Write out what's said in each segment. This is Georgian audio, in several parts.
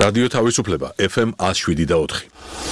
რადიო თავისუფლება FM 107.4.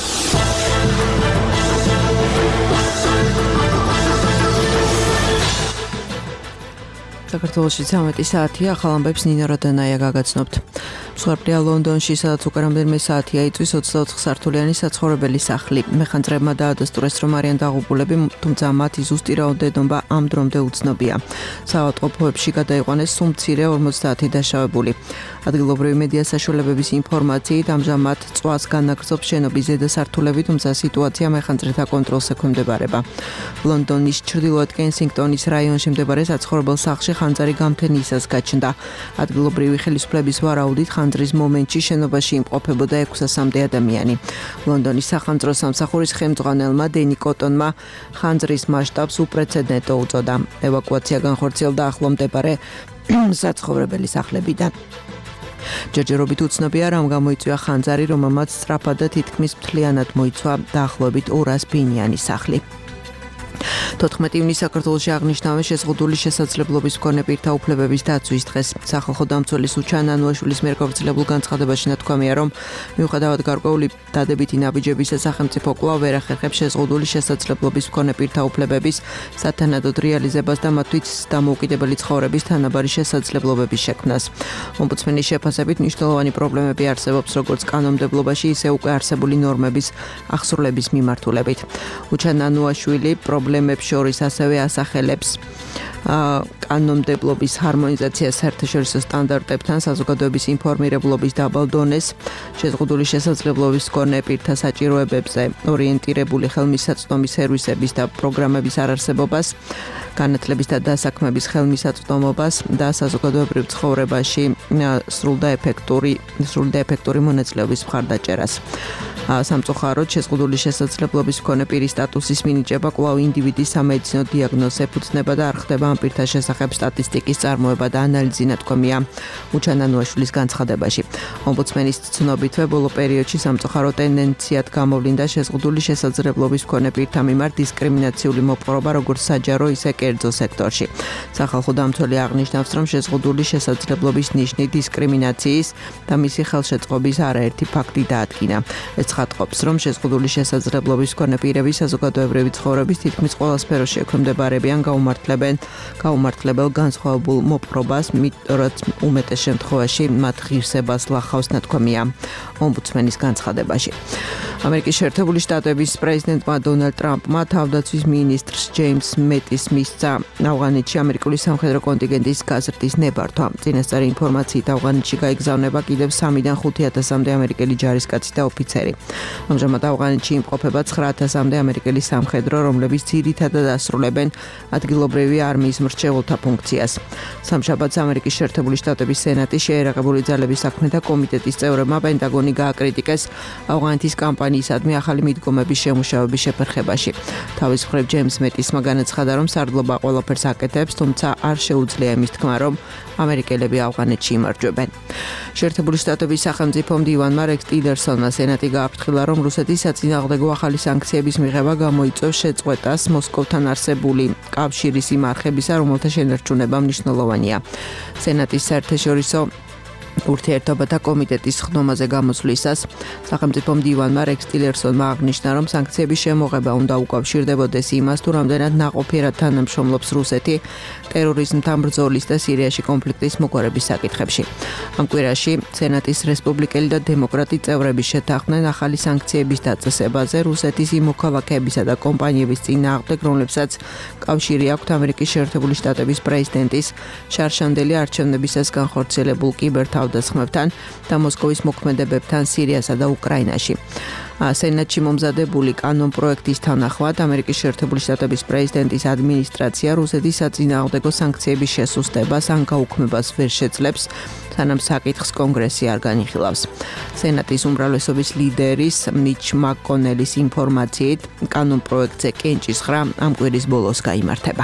საქართველოში 13 საათია, ახალ ამბებს ნინო როდანაია გაგაცნობთ. მსხვერპლია ლონდონში, სადაც უკვე რამდენიმე საათია იწვის 24 სართულიანი საცხოვრებელი სახლი. მეხანძრებმა დაადასტურეს, რომ არიან დაღუპულები, თუმცა მათი ზუსტი რაოდენობა ამ დრომდე უცნობია. საავადმყოფოებში გადაიყვანეს სულ მცირე 50 დაშავებული. ადგილობრივი მედია საშუალებების ინფორმაციით, ამჟამად წვას განაგრძობს შენობის ზედა სართულები, თუმცა სიტუაცია მეხანძრეთა კონტროლს ექვემდებარება. ლონდონის ჩრდილოეთ კენსინგტონის რაიონში მდებარე საცხოვრებელ სახლში ხანძარი გამთენიისას გაჩნდა. ადგილობრივი ხელისუფლების ვარაუდით ხანძრის მომენტში შენობაში იმყოფებოდა 600-მდე ადამიანი. ლონდონის სახანძრო სამსახურის ხელმძღვანელმა დენი კოტონმა ხანძრის მასშტაბს უპრეცედენტო უწოდა. ევაკუაცია განხორციელდა ახლო მდებარე საცხოვრებელი სახლებიდან. ჯერჯერობით უცნობია, რამ გამოიწვია ხანძარი, რომელმაც სწრაფად და თითქმის მთლიანად მოიცვა დაახლოებით 200 ბინიანი სახლი. 14 ივნისს საქართველოში აღნიშნავენ შეზღუდული შესაძლებლობის მქონე პირთა უფლებების დაცვის დღეს. სახალხო დამცველის უჩან ანუაშვილის მიერ გავრცელებულ განცხადებაში ნათქვამია, რომ მიუხედავად გარკვეული დადებითი ნაბიჯებისა, სახელმწიფო კვლავ ვერ ახერხებს შეზღუდული შესაძლებლობის მქონე პირთა უფლებების სათანადოდ რეალიზებას და მათთვის დამოუკიდებელი ცხოვრების თანაბარი შესაძლებლობების შექმნას. ომბუდსმენის შეფასებით მნიშვნელოვანი პრობლემები არსებობს როგორც კანონმდებლობაში, ისე უკვე არსებული ნორმების აღსრულების მიმართულებით. უჩან ანუაშვილი პრობლემებს შორის ასევე ასახელებს კანონმდებლობის ჰარმონიზაციას საერთაშორისო სტანდარტებთან, საზოგადოების ინფორმირებლობის დაბალ დონეს, შეზღუდული შესაძლებლობის მქონე პირთა საჭიროებებზე ორიენტირებული ხელმისაწვდომი სერვისების და პროგრამების არარსებობას, განათლების და დასაქმების ხელმისაწვდომობას და საზოგადოებრივ ცხოვრებაში სრულ და ეფექტური მონაწილეობის მხარდაჭერას. სამწუხაროდ შეზღუდული შესაძლებლობის მქონე პირის სტატუსის მინიჭება კვლავ ინდივიდის სამედიცინო დიაგნოზს ეფუძნება და არ ხდება ამ პირთა შესახებ სტატისტიკის წარმოება და ანალიზი, ნათქვამია უჩან ანუაშვილის განცხადებაში. ომბუდსმენის ცნობითვე ბოლო პერიოდში სამწუხარო ტენდენციად გამოვლინდა შეზღუდული შესაძლებლობის მქონე პირთა მიმართ დისკრიმინაციული მოპყრობა როგორც საჯარო, ისე კერძო სექტორში. სახალხო დამცველი აღნიშნავს, რომ შეზღუდული შესაძლებლობის ნიშნით დისკრიმინაციის და მისი ხელშეწყობის არაერთი ფაქტი დაადგინა. ეს ცხადყოფს, რომ შეზღუდული შესაძლებლობის მქონე პირები საზოგადოებრივი ცხოვრების თითქმის ყველა სფეროში ექვემდებარებიან გაუმართლებელ განსხვავებულ მოპყრობას, რაც უმეტეს შემთხვევაში მათ ღირსებას ლახავს, ნათქვამია ომბუდსმენის განცხადებაში. ამერიკის შეერთებული შტატების პრეზიდენტმა დონალდ ტრამპმა თავდაცვის მინისტრს ჯეიმს მეტის მისცა ავღანეთში ამერიკული სამხედრო კონტინგენტის გაზრდის ნებართვა. წინასწარი ინფორმაციით ავღანეთში გაიგზავნება კიდევ 3-დან 5,000-მდე ამერიკელი ჯარისკაცი და ოფიცერი. ამჟამად ავღანეთში იმყოფება 9,000-მდე ამერიკელი სამხედრო, რომლებიც ძირითადად ასრულებენ ადგილობრივი არმიის მრჩეველთა ფუნქციას. სამშაბათს ამერიკის შეერთებული შტატების სენატი შეერაღებული ძალების საქმეთა კომიტეტის წევრებმა პენტაგონი გააკრიტიკეს ავღანეთის კამპანიისადმი ახალი მიდგომების შემუშავების შეფერხებაში. თავის მხრივ ჯეიმს მეტისმა განაცხადა, რომ სარდლობა ყველაფერს აკეთებს, თუმცა არ შეუძლია იმის თქმა, რომ ამერიკელები ავღანეთში იმარჯვებენ. შეერთებული შტატების სახელმწიფო მდივანმა რექს ტილერსონმა სენატი გააფრთხილა, რომ რუსეთის საწინააღმდეგო ახალი სანქციების მიღება გამოიწვევს შეწყვეტას მოსკოვთან არსებული კავშირის იმ არხებისა, რომელთა შენარჩუნება მნიშვნელოვანია. სენატის საერთაშორისო ურთიერთობათა კომიტეტის ხდომაზე გამოსვლისას სახელმწიფო მდივანმა რექს ტილერსონმა აღნიშნა, რომ სანქციების შემოღება უნდა უკავშირდებოდეს იმას, თუ რამდენად ნაყოფიერად თანამშრომლობს რუსეთი ტერორიზმთან ბრძოლის და სირიაში კონფლიქტის მოგვარების საკითხებში. ამ კვირაში სენატის რესპუბლიკელი და დემოკრატი წევრები შეთანხმდნენ ახალი სანქციების დაწესებაზე რუსეთის იმ მოქალაქეებისა და კომპანიების წინააღმდეგ, რომლებსაც კავშირი აქვთ ამერიკის შეერთებული შტატების პრეზიდენტის შარშანდელი არჩევნებისას განხორციელებულ კიბერთავდასხმებთან და მოსკოვის მოქმედებებთან სირიასა და უკრაინაში. სენატში მომზადებული კანონპროექტის თანახმად ამერიკის შეერთებული შტატების პრეზიდენტის ადმინისტრაცია რუსეთის საწინააღმდეგო სანქციების შესუსტებას ან გაუქმებას ვერ შეძლებს, სანამ საკითხს კონგრესი არ განიხილავს. სენატის უმრავლესობის ლიდერის მიჩ მაკონელის ინფორმაციით კანონპროექტზე კენჭის ხრა ამ კვირის ბოლოს გაიმართება.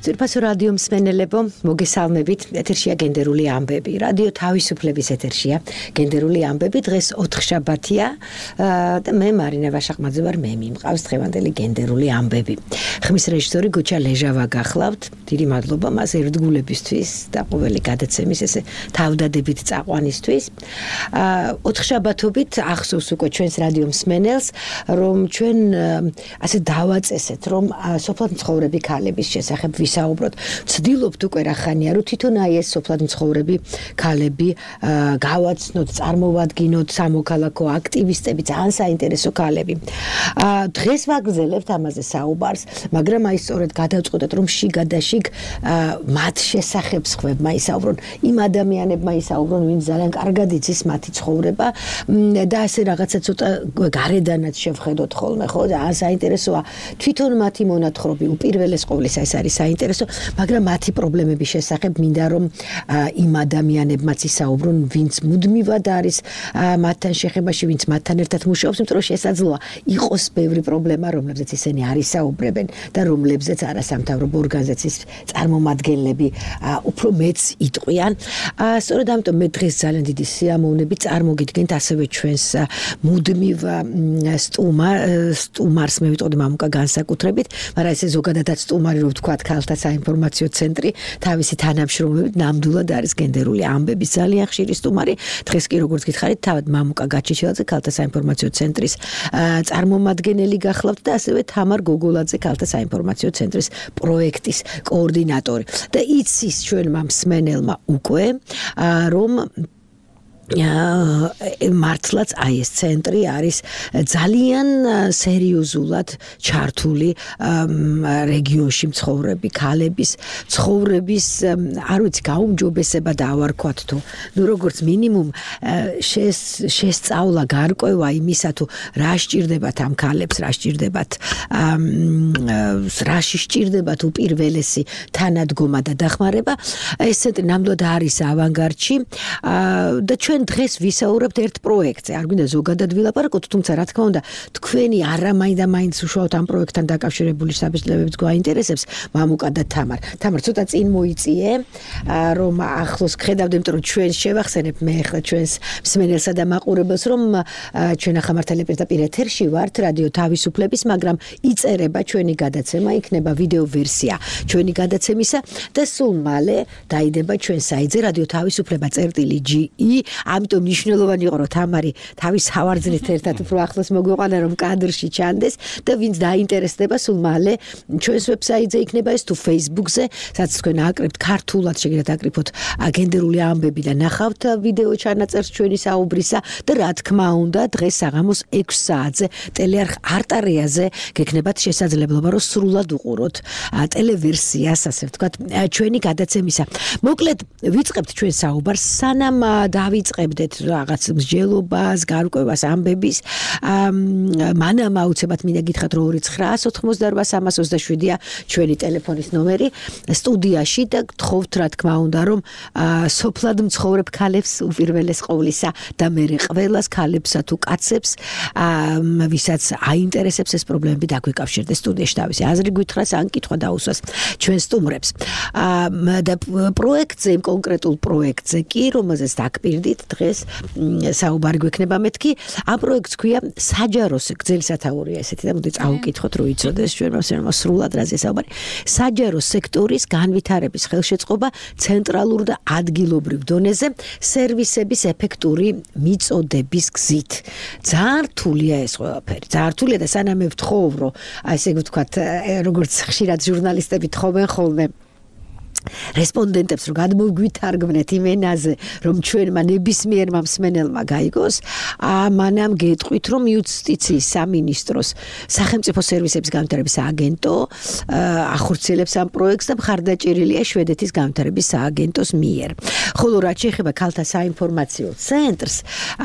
ძვირფასო რადიო მსმენელებო, მოგესალმებით. ეთერშია გენდერული ამბები. რადიო თავისუფლების ეთერშია გენდერული ამბები. დღეს 4 შაბათია და მე მარინა ვაშაყმაძე ვარ, მე მიმყავს დღევანდელი გენდერული ამბები. ხმის რეჟისორი გოჩა ლეჟავა გახლავთ. დიდი მადლობა მას ერთგულებისთვის და ყოველი გადაცემის ესე თავდადებით წაყვანისთვის. 4 შაბათობით ახსოვს უკვე ჩვენს რადიო მსმენელს, რომ ჩვენ ასე დავაწესეთ, რომ სოფლად მცხოვრები ქალების შესახებ ვისაუბროთ. ვცდილობთ უკვე რა ხანია, რომ თვითონ აი ეს სოფლად მცხოვრები ქალები გავაცნოთ, წარმოვადგინოთ სამოქალაქო აქტივისტები, ძალიან საინტერესო ქალები. დღეს ვაგრძელებთ ამაზე საუბარს, მაგრამ აი სწორედ გადავწყვეტეთ, რომ შიგადაშიგ მათ შესახებ სხვებმა ისაუბრონ, იმ ადამიანებმა ისაუბრონ, ვინც ძალიან კარგად იცის მათი ცხოვრება და ასე რაღაცა ცოტა გარედანაც შევხედოთ ხოლმე, ხო? ძალიან საინტერესოა თვითონ მათი მონათხრობი უპირველეს ყოვლისა ეს არის საინტერესო, მაგრამ მათი პრობლემების შესახებ მინდა რომ იმ ადამიანებმაც ისაუბრონ, ვინც მუდმივად არის მათთან შეხებაში, ვინც მათთან ერთად მუშაობს, იმიტომ რომ შესაძლოა იყოს ბევრი პრობლემა, რომლებზეც ისინი არ ისაუბრებენ და რომლებზეც არასამთავრობო ორგანიზაციის წარმომადგენლები უფრო მეც იტყვიან. სწორედ ამიტომ მე დღეს ძალიან დიდი სიამოვნებით წარმოგიდგენთ ასევე ჩვენს მუდმივ სტუმარს, მე ვიტყოდი მამუკა განსაკუთრებით, მაგრამ ესე ზოგადადაც სტუმარი რო ვთქვათ, ქალთა საინფორმაციო ცენტრი თავისი თანამშრომლობით ნამდვილად არის გენდერული ამბების ძალიან ხშირი სტუმარი. დღეს კი როგორც გითხარით, თავად მამუკა გაჩიჩილაძე ქალთა საინფორმაციო ცენტრის წარმომადგენელი გახლავთ და ასევე თამარ გოგოლაძე ქალთა საინფორმაციო ცენტრის პროექტის კოორდინატორი. და იცის ჩვენმა მსმენელმა უკვე რომ მართლაც აი ეს ცენტრი არის ძალიან სერიოზულად ჩართული რეგიონში მცხოვრები ქალების ცხოვრების, არ ვიცი, გაუმჯობესება დავარქვათ თუ ნუ როგორც მინიმუმ შესწავლა, გარკვევა იმისა თუ რა სჭირდებათ ამ ქალებს, რა სჭირდებათ რაში სჭირდებათ უპირველესი თანადგომა და დახმარება. ეს ცენტრი ნამდვილად არის ავანგარდში და ჩვენ დღეს ვისაუბრებთ ერთ პროექტზე. არ გვინდა ზოგადად ვილაპარაკოთ, თუმცა რა თქმა უნდა, თქვენი არამაინც უშუალოდ ამ პროექტთან დაკავშირებული საბჭოებიც გვაინტერესებს, მამუკა და თამარ. თამარ, ცოტა წინ მოიწიე, რომ ახლოს გხედავდე, იმიტომ რომ ჩვენ შევახსენებ მე ახლა ჩვენს მსმენელსა და მაყურებელს, რომ ჩვენ ახლა მართალია პირდაპირ ეთერში ვართ, რადიო თავისუფლების, მაგრამ იწერება ჩვენი გადაცემა, იქნება ვიდეო ვერსია ჩვენი გადაცემისა და სულ მალე დაიდება ჩვენ საიტზე რადიო თავისუფლება.ge. ამიტომ მნიშვნელოვანი იყო, რომ თამარი თავის სავარძლით ერთად უფრო ახლოს მოგვიყვანა, რომ კადრში ჩანდეს და ვინც დაინტერესდება, სულ მალე ჩვენს ვებსაიტზე იქნება ეს თუ Facebook-ზე, სადაც თქვენ აკრიბთ ქართულად, შეგიძლიათ აკრიფოთ გენდერული ამბები და ნახავთ ვიდეო ჩანაწერს ჩვენი საუბრისა და რა თქმა უნდა, დღეს საღამოს 6 საათზე ტელეარხ არტარიაზე გექნებათ შესაძლებლობა, რომ სრულად უყუროთ ტელევერსიას, ასე ვთქვათ, ჩვენი გადაცემისა. მოკლედ ვიწყებთ ჩვენ საუბარს, სანამ დავიწყებდეთ რაღაც მსჯელობას, გარკვევას, ამბების. მანამ აუცილებლად მინდა გითხრათ, რომ 2988327-ია ჩვენი ტელეფონის ნომერი სტუდიაში და გთხოვთ რა თქმა უნდა, რომ სოფლად მცხოვრებ ქალებს უპირველეს ყოვლისა და მერე ყველას ქალებსა თუ კაცებს, ვისაც აინტერესებს ეს პრობლემები, დაგვიკავშირდეს სტუდიაში თავისი აზრი გითხრას ან კითხვა დაუსვას ჩვენ სტუმრებს. და პროექტზე, იმ კონკრეტულ პროექტზე კი, რომელზეც დაგპირდით დღეს საუბარი გვექნება მეთქი, ამ პროექტს ქვია საჯარო გრძელი სათაურია ესეთი და მოდი წავუკითხოთ, რომ იცოდეს ჩვენმა სრულად რაზე საუბარი. საჯარო სექტორის განვითარების ხელშეწყობა ცენტრალურ და ადგილობრივ დონეზე სერვისების ეფექტური მიწოდების გზით. ძალიან რთულია ეს ყველაფერი. ძალიან რთულია და სანამ მე ვთხოვ, რომ ესე ვთქვათ, როგორც ხშირად ჟურნალისტები თხოვენ ხოლმე რესპონდენტებს, რომ გადმოგვითარგმნეთ იმ ენაზე, რომ ჩვენმა ნებისმიერმა მსმენელმა გაიგოს, მანამ გეტყვით, რომ იუსტიციის სამინისტროს სახელმწიფო სერვისების განვითარების სააგენტო ახორციელებს ამ პროექტს და მხარდაჭერილია შვედეთის განვითარების სააგენტოს მიერ. ხოლო რაც შეეხება ქალთა საინფორმაციო ცენტრს,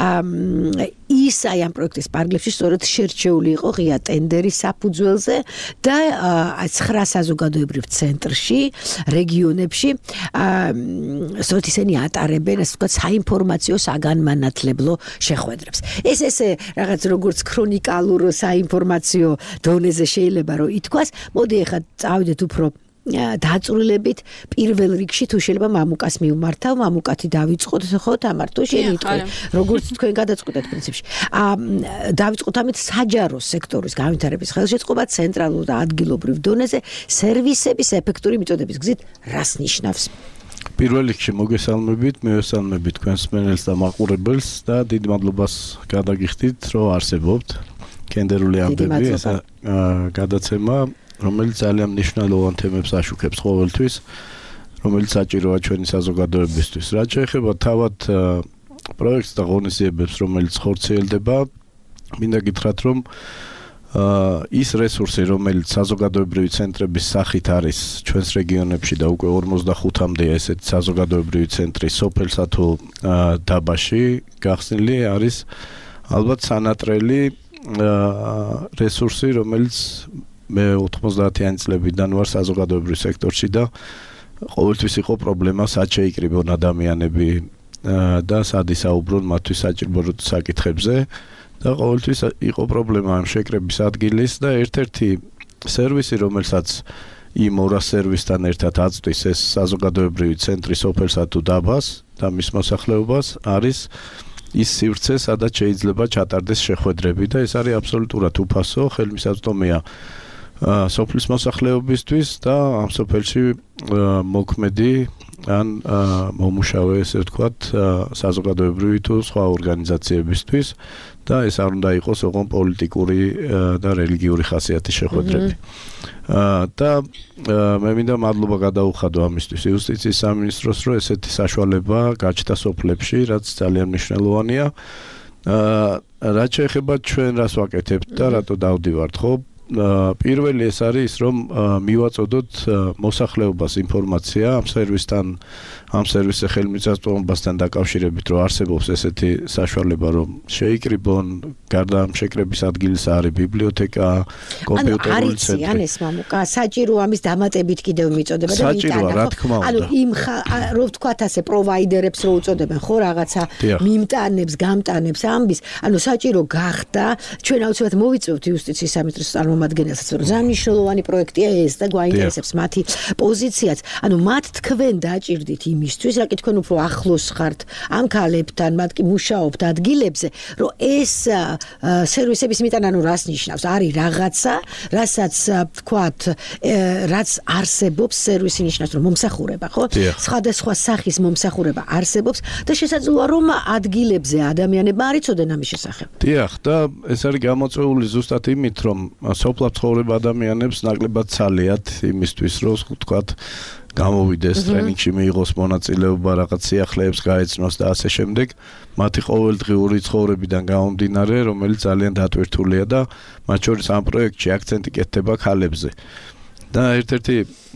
ის აი ამ პროექტის პარგლებში სწორედ შერჩეული იყო ღია ტენდერის საფუძველზე და 9 საზოგადოებრივ ცენტრში, რეგიონებში, სწორედ ისინი ატარებენ, ასე ვთქვათ, საინფორმაციო საგანმანათლებლო შეხვედრებს. ეს ესე რაღაც როგორც ქრონიკალურ საინფორმაციო დონეზე შეიძლება რომ ითქვას. მოდი ახლა წავიდეთ უფრო დაწვრილებით პირველ რიგში თუ შეიძლება მამუკას მიუმართავ, მამუკათი დავიწყოთ, ხო, თამარ, თუ შენიტყვი, როგორც თქვენ გადაწყვეტეთ პრინციპში. დავიწყოთ ამით საჯარო სექტორის განვითარების ხელშეწყობა ცენტრალურ და ადგილობრივ დონეზე სერვისების ეფექტური მიწოდების გზით რას ნიშნავს? პირველ რიგში მოგესალმებით, მივესალმებით თქვენს მსმენელს და მაყურებელს და დიდ მადლობას გადაგიხდით, რომ არსებობთ გენდერული ამბები, ეს გადაცემა, რომელიც ძალიან მნიშვნელოვან თემებს აშუქებს ყოველთვის, რომელიც საჭიროა ჩვენი საზოგადოებისთვის. რაც შეეხება თავად პროექტს და ღონისძიებებს, რომელიც ხორციელდება, მინდა გითხრათ, რომ ის რესურსი, რომელიც საზოგადოებრივი ცენტრების სახით არის ჩვენს რეგიონებში და უკვე 45-მდეა ესეთი საზოგადოებრივი ცენტრი სოფელსა თუ დაბაში გახსნილი არის ალბათ სანატრელი რესურსი, რომელიც მე 90-იანი წლებიდან ვარ საზოგადოებრივ სექტორში და ყოველთვის იყო პრობლემა სად შეიკრიბონ ადამიანები და სად ისაუბრონ მათთვის საჭირო საკითხებზე და ყოველთვის იყო პრობლემა ამ შეკრების ადგილის და ერთ-ერთი სერვისი, რომელსაც იმ 200 სერვისთან ერთად აწვდის ეს საზოგადოებრივი ცენტრი სოფელსა თუ დაბას და მის მოსახლეობას არის ის სივრცე, სადაც შეიძლება ჩატარდეს შეხვედრები და ეს არის აბსოლუტურად უფასო, ხელმისაწვდომია სოფლის მოსახლეობისთვის და ამ სოფელში მოქმედი ან მომუშავე, ესე ვთქვათ, საზოგადოებრივი თუ სხვა ორგანიზაციებისთვის და ეს არ უნდა იყოს ოღონდ პოლიტიკური და რელიგიური ხასიათის შეხვედრები. და მე მინდა მადლობა გადაუხადო ამისთვის იუსტიციის სამინისტროს, რომ ესეთი საშუალება გაჩნდა სოფლებში, რაც ძალიან მნიშვნელოვანია. რაც შეეხება ჩვენ რას ვაკეთებთ და რატო დავდივართ, ხო? პირველი ეს არის, რომ მივაწოდოთ მოსახლეობას ინფორმაცია ამ სერვისთან, ამ სერვისზე ხელმისაწვდომობასთან დაკავშირებით, რომ არსებობს ესეთი საშუალება, რომ შეიკრიბონ, გარდა ამ შეკრების ადგილის არის ბიბლიოთეკა, კომპიუტერული ცენტრი. ან ეს მამუკა, საჭირო ამის დამატებით კიდევ მიწოდება და საჭიროა, რა თქმა უნდა. ანუ იმ რო ვთქვათ ასე პროვაიდერებს რო უწოდებენ, ხო, რაღაცა მიმტანებს, გამტანებს ამბის, ანუ საჭირო გახდა, ჩვენ აუცილებლად მოვიწევთ იუსტიციის სამინისტროს წარმომადგენელსაც, რომ ძალიან მნიშვნელოვანი პროექტია ეს და გვაინტერესებს მათი პოზიციაც. ანუ მათ თქვენ დაჭირდით იმისთვის, რა კი თქვენ უფრო ახლოს ხართ ამ ქალებთან, მათ კი მუშაობთ ადგილებზე, რომ ეს სერვისების მიტანა ანუ რას ნიშნავს? არის რაღაცა, რასაც ვთქვათ, რაც არსებობს, სერვისი ნიშნავს, რომ მომსახურება, ხო? სხვადასხვა სახის მომსახურება არსებობს და შესაძლოა რომ ადგილებზე ადამიანებმა არ იცოდნენ ამის შესახებ. დიახ, და ეს არის გამოწვეული ზუსტად იმით, რომ სოფლად ცხოვრებ ადამიანებს ნაკლებად ცალიათ იმისთვის, რომ ვთქვათ, გამოვიდეს ტრენინგში, მიიღოს მონაწილეობა, რაღაც სიახლეებს გაეცნოს და ასე შემდეგ. მათი ყოველდღიური ცხოვრებიდან გამომდინარე, რომელიც ძალიან დატვირთულია და მათ შორის ამ პროექტში აქცენტი კეთდება ქალებზე. და ერთ-ერთი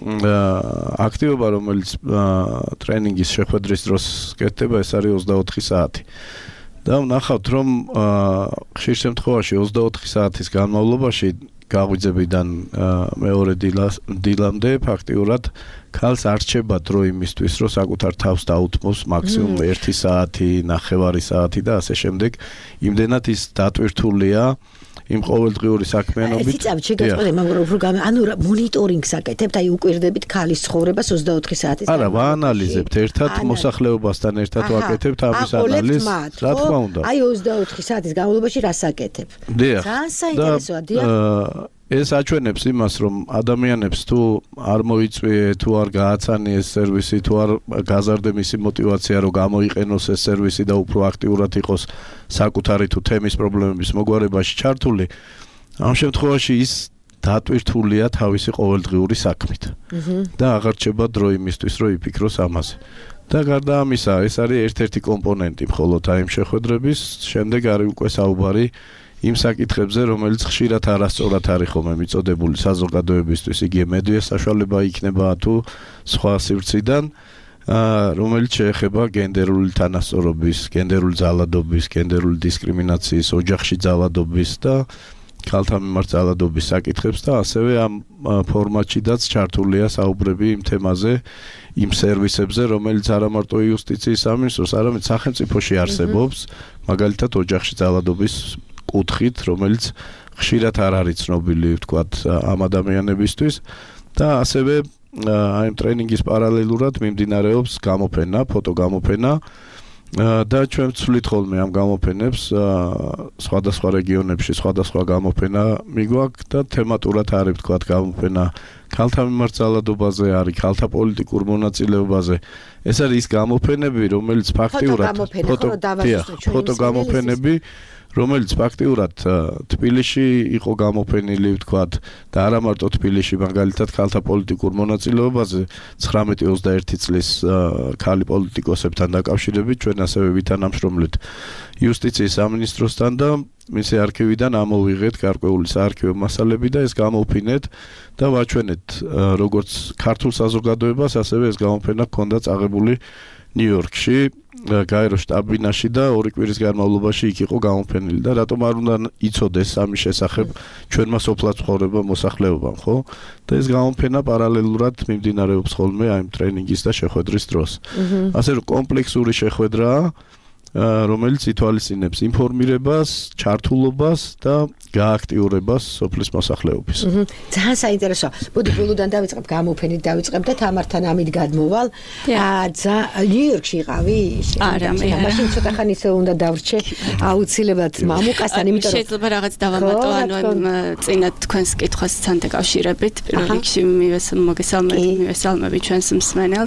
აქტივობა, რომელიც ტრენინგის შეხვედრის დროს კეთდება, ეს არის 24 საათი. და ვნახავთ, რომ ხშირ შემთხვევაში 24 საათის განმავლობაში გაღვიძებიდან მეორე დილამდე ფაქტიურად ქალს არ რჩება დრო იმისთვის, რომ საკუთარ თავს დაუთმოს მაქსიმუმ 1 საათი, 9 საათი და ასე შემდეგ. იმდენად ის დატვირთულია იმ ყოველდღიური საქმიანობით. ეს შეგაწყვეტე, მაგრამ უფრო ანუ მონიტორინგს აკეთებთ, აი უკვირდებით ქალის ცხოვრებას 24 საათის. არა, ვაანალიზებთ ერთად მოსახლეობასთან ერთად ვაკეთებთ ამის ანალიზს, რა თქმა უნდა. აი 24 საათის განმავლობაში რას აკეთებ? ძალიან საინტერესოა, დიახ. ეს აჩვენებს იმას, რომ ადამიანებს თუ არ მოიწვიე, თუ არ გააცანიეს სერვისი, თუ არ გაზარდე მისი мотиваცია, რომ გამოიყენოს ეს სერვისი და უფრო აქტიურად იყოს საკუთარი თუ თემის პრობლემების მოგვარებაში ჩართული, ამ შემთხვევაში ის დატვირთულია თავისი ყოველდღიური საქმით. და აღარ რჩება დრო იმისთვის, რომ იფიქროს ამაზე. და გარდა ამისა, ეს არის ერთ-ერთი კომპონენტი მხოლოდ აი შეხვედრების, შემდეგ არის უკვე საუბარი იმ საკითხებზე, რომელიც ხშირად არასწორად არის ხოლმე მიწოდებული საზოგადოებისთვის, იგივე მედიას საშუალება იქნება თუ სხვა სივრციდან, რომელიც შეეხება გენდერული თანასწორობის, გენდერული ძალადობის, გენდერული დისკრიმინაციის, ოჯახში ძალადობის და ქალთა მიმართ ძალადობის საკითხებს და ასევე ამ ფორმატშიდაც ჩართულია საუბრები იმ თემაზე, იმ სერვისებზე, რომელიც არა მარტო იუსტიციის სამინისტროს, არამედ სახელმწიფოში არსებობს, მაგალითად ოჯახში ძალადობის კუთხით, რომელიც ხშირად არ არის ცნობილი, ვთქვათ, ამ ადამიანებისთვის და ასევე აი ტრენინგის პარალელურად მიმდინარეობს გამოფენა, ფოტოგამოფენა და ჩვენ ვცვლით ხოლმე ამ გამოფენებს სხვადასხვა რეგიონებში, სხვადასხვა გამოფენა მიგვაქვს და თემატურად არის თქვა გამოფენა ქალთა მიმართ ძალადობაზე, არის ქალთა პოლიტიკურ მონაწილეობაზე. ეს არის ის გამოფენები, რომელიც ფაქტიურად ფოტოგამოფენები რომელიც ფაქტიურად თბილისში იყო გამოფენილი, ვთქვათ, და არა მარტო თბილისში, მაგალითად, ქალთა პოლიტიკურ მონაწილეობაზე 19-21 წლის ქალი პოლიტიკოსებთან დაკავშირებით ჩვენ ასევე ვითანამშრომლეთ იუსტიციის სამინისტროსთან და მისი არქივიდან ამოვიღეთ გარკვეული საარქივო მასალები და ეს გამოვფინეთ და ვაჩვენეთ როგორც ქართულ საზოგადოებას, ასევე ეს გამოფენა ჰქონდა წაღებული ნიუ-იორკში გაერო შტაბ-ბინაში და 2 კვირის განმავლობაში იქ იყო გამოფენილი და რატომ არ უნდა იცოდეს ამის შესახებ ჩვენმა სოფლად ცხოვრება მოსახლეობამ, ხო? და ეს გამოფენა პარალელურად მიმდინარეობს ხოლმე აი ტრენინგის და შეხვედრის დროს. ასე რომ კომპლექსური შეხვედრაა, რომელიც ითვალისწინებს ინფორმირებას, ჩართულობას და გააქტიურებას სოფლის მოსახლეობის. ძალიან საინტერესოა. მოდი ბოლოდან დავიწყებ გამოფენით დავიწყებ და თამართან ამით გადმოვალ. ნიუ-იორკში იყავი? არა, მაშინ ცოტა ხანი ისე უნდა დავრჩე აუცილებლად მამუკასთან, იმიტომ რომ შეიძლება რაღაც დავამატო, ანუ წინა თქვენს კითხვასთან დაკავშირებით, პირველ რიგში მოგესალმები ჩვენს მსმენელს.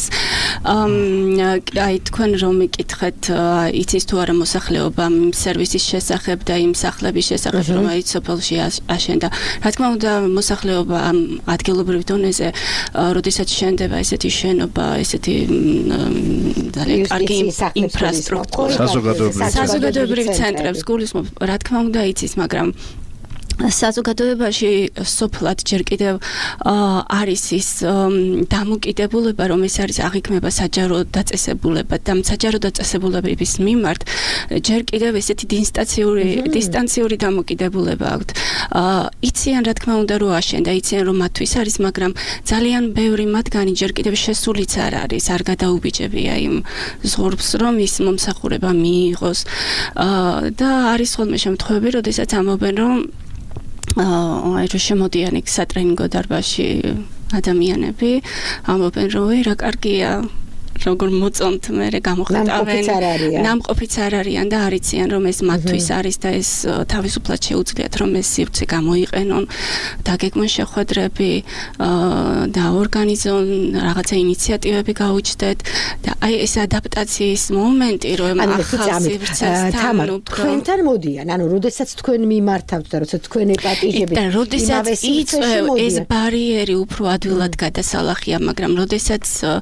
აი თქვენ რომ მიკითხეთ იცის თუ არა მოსახლეობა სერვისის შესახებ და იმ სახლების შესახებ, რომელიც სოფელში აშენდა. რა თქმა უნდა, მოსახლეობა ადგილობრივ დონეზე, როდესაც შენდება ესეთი შენობა, ესეთი ძალიან კარგი ინფრასტრუქტურა, საზოგადოებრივი ცენტრებს გულისხმობ, რა თქმა უნდა იცის, მაგრამ საზოგადოებაში სოფლად ჯერ კიდევ არის ის დამოკიდებულება, რომ ეს არის აღიქმება საჯარო დაწესებულება და საჯარო დაწესებულების მიმართ ჯერ კიდევ ესეთი დისტანციური დამოკიდებულება აქვთ. იციან რა თქმა უნდა რომ აშენდა, იციან რომ მათთვის არის, მაგრამ ძალიან ბევრი მათგანი ჯერ კიდევ შესულიც არ არის, არ გადაუბიჭებია იმ ზღურბს, რომ ის მომსახურება მიიღოს. და არის ხოლმე შემთხვევები, როდესაც ამბობენ, რომ აი რომ შემოდიან იქ სატრენინგო დარბაზში ადამიანები, ამბობენ რომ რა კარგია, როგორ მოწონთ მე გამოხატავენ, ნამყოფიც არ არიან და არიციან რომ ეს მათთვის არის და ეს თავისუფლად შეუძლიათ რომ ეს სივრცე გამოიყენონ, დაგეგმონ შეხვედრები და ორგანიზონ რაღაცა ინიციატივები გაუჩნდეთ და აი ეს ადაპტაციის მომენტი რომ ახალ სივრცესთან თქვენთან მოდიან, ანუ როდესაც თქვენ მიმართავთ და როცა თქვენ ეპატიჟებით და როდესაც იწევ ეს ბარიერი უფრო ადვილად გადასალახია, მაგრამ როდესაც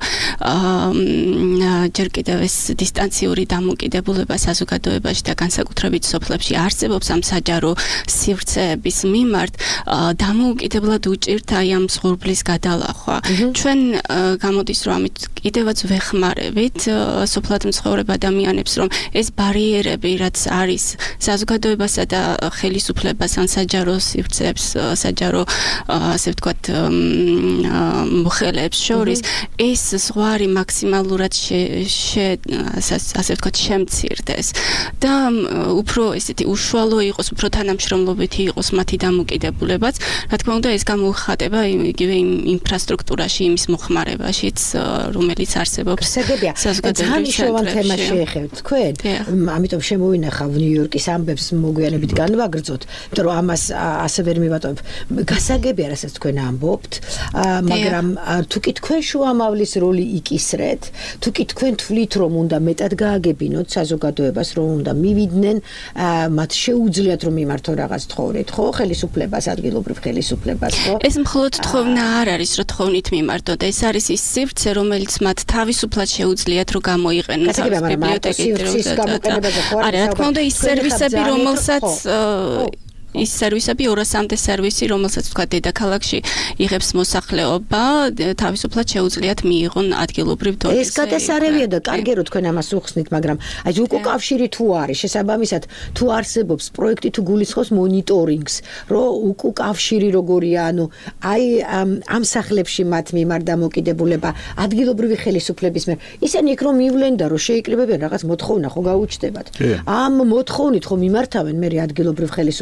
ჯერ კიდევ ეს დისტანციური დამოკიდებულება საზოგადოებაში და განსაკუთრებით სოფლებში არსებობს ამ საჯარო სივრცეების მიმართ, დამოუკიდებლად უჭირთ აი ამ ზღურბლის გადალახვა. ჩვენ გამოდის რომ ამით კიდევაც ვეხმარებით სოფლად მცხოვრებ ადამიანებს, რომ ეს ბარიერები, რაც არის საზოგადოებასა და ხელისუფლებას ან საჯარო სივრცეებს, საჯარო ასე ვთქვათ მოხელეებს შორის, ეს ზღვარი მაქსიმალურად ასე ვთქვათ შემცირდეს და უფრო ესეთი უშუალო იყოს, უფრო თანამშრომლობითი იყოს მათი დამოკიდებულებაც. რა თქმა უნდა, ეს გამოიხატება იგივე იმ ინფრასტრუქტურაში, იმის მოხმარებაშიც, რომელიც არსებობს საზოგადოებრივ ცენტრებში. შეეხებთ თქვენ, ამიტომ შემოვინახავ ნიუ-იორკის ამბებს მოგვიანებით განვაგრძოთ, იმიტომ რომ ამას ასე ვერ მივატოვებ. გასაგებია, რასაც თქვენ ამბობთ, მაგრამ თუ კი თქვენ შუამავლის როლი იკისრეთ, თუ კი თქვენ თვლით რომ უნდა მეტად გააგებინოთ საზოგადოებას, რომ უნდა მივიდნენ, მათ შეუძლიათ რომ მიმართონ რაღაც თხოვნით, ხო, ხელისუფლებას, ადგილობრივ ხელისუფლებას, ხო? ეს მხოლოდ თხოვნა არ არის, რომ თხოვნით მიმართოთ, ეს არის ის სივრცე, რომელიც მათ თავისუფლად შეუძლიათ რომ გამოიყენონ თავის ბიბლიოთეკით. არა, რა თქმა უნდა, ის სერვისები, რომელსაც ის სერვისები 200-მდე სერვისი, რომელსაც თქვა დედაქალაქში იღებს მოსახლეობა, თავისუფლად შეუძლიათ მიიღონ ადგილობრივ დონეზე. ეს გადასარევია და კარგი რომ თქვენ ამას უხსნით, მაგრამ აი უკუკავშირი თუ არის, შესაბამისად თუ არსებობს პროექტი თუ გულისხმობს მონიტორინგს, რომ უკუკავშირი როგორია, ანუ აი ამ სახლებში მათ მიმართ დამოკიდებულება ადგილობრივი ხელისუფლების მიერ, ისინი იქ რომ მივლენ და რომ შეიკრიბებიან რაღაც მოთხოვნა ხო გაუჩნდებათ. ამ მოთხოვნით ხო მიმართავენ მე ადგილობრივ ხელისუფლებას.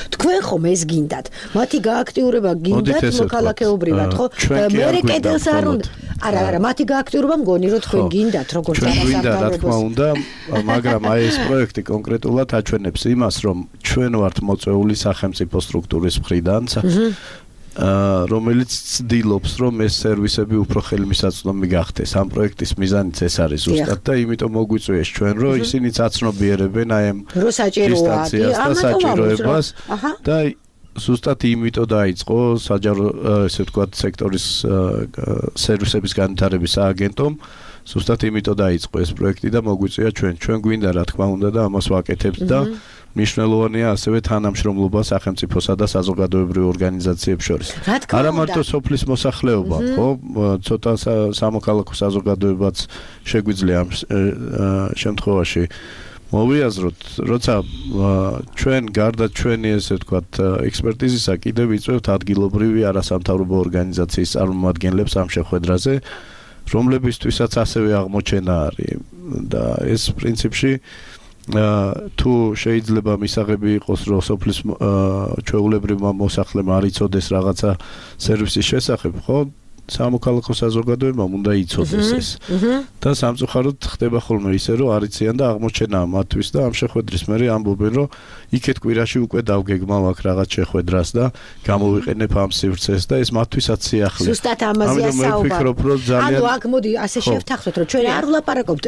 თქვენ ხომ ეს გინდათ მათი გააქტიურება გინდათ მოქალაქეობრივად ხო მე კედელს არ უნდა არა მათი გააქტიურება მგონი რომ თქვენ გინდათ როგორც რა თქმა უნდა მაგრამ აი ეს პროექტი კონკრეტულად აჩვენებს იმას რომ ჩვენ ვართ მოწვეული სახელმწიფო სტრუქტურის მხრიდან რომელიც ცდილობს რომ ეს სერვისები უფრო ხელმისაწვდომი გახდეს. ამ პროექტის მიზანიც ეს არის ზუსტად და იმიტომ მოგვიწვიეს ჩვენ რომ ისინიც აცნობიერებენ აი ამ დისტანციას და საჭიროებას და ზუსტად იმიტომ დაიწყო საჯარო ესე ვთქვათ სექტორის სერვისების განვითარების სააგენტომ ზუსტად იმიტომ დაიწყო ეს პროექტი და მოგვიწვია ჩვენ გვინდა რა თქმა უნდა და ამას ვაკეთებთ და მნიშვნელოვანია ასევე თანამშრომლობა სახელმწიფოსა და საზოგადოებრივ ორგანიზაციებს შორის. არა მარტო სოფლის მოსახლეობა, ხო? ცოტა სამოქალაქო საზოგადოებაც შეგვიძლია ამ შემთხვევაში მოვიაზროთ, როცა ჩვენ გარდა ჩვენი ესე ვთქვათ ექსპერტიზისა კიდევ ვიწევთ ადგილობრივი არასამთავრობო ორგანიზაციის წარმომადგენლებს ამ შეხვედრაზე, რომლებისთვისაც ასევე აღმოჩენა არის და ეს პრინციპში თუ შეიძლება მისაღები იყოს რომ სოფლის ჩვეულებრივმა მოსახლეებმა არ იცოდეს რაღაცა სერვისის შესახებ, ხო? სამოქალაქო საზოგადოებამ უნდა იცოდეს ეს. და სამწუხაროდ ხდება ხოლმე ისე რომ არ იციან და აღმოჩენაა მათთვის და ამ შეხვედრის მერე ამბობენ რომ იქეთ კვირაში უკვე დავგეგმავ აქ რაღაც შეხვედრას და გამოვიყენებ ამ სივრცეს და ეს მათთვისაც სიახლე. ზუსტად ამაზეა საუბარი. ანუ აქ მოდი ასე შევთანხმდეთ რომ ჩვენ არ ვლაპარაკობთ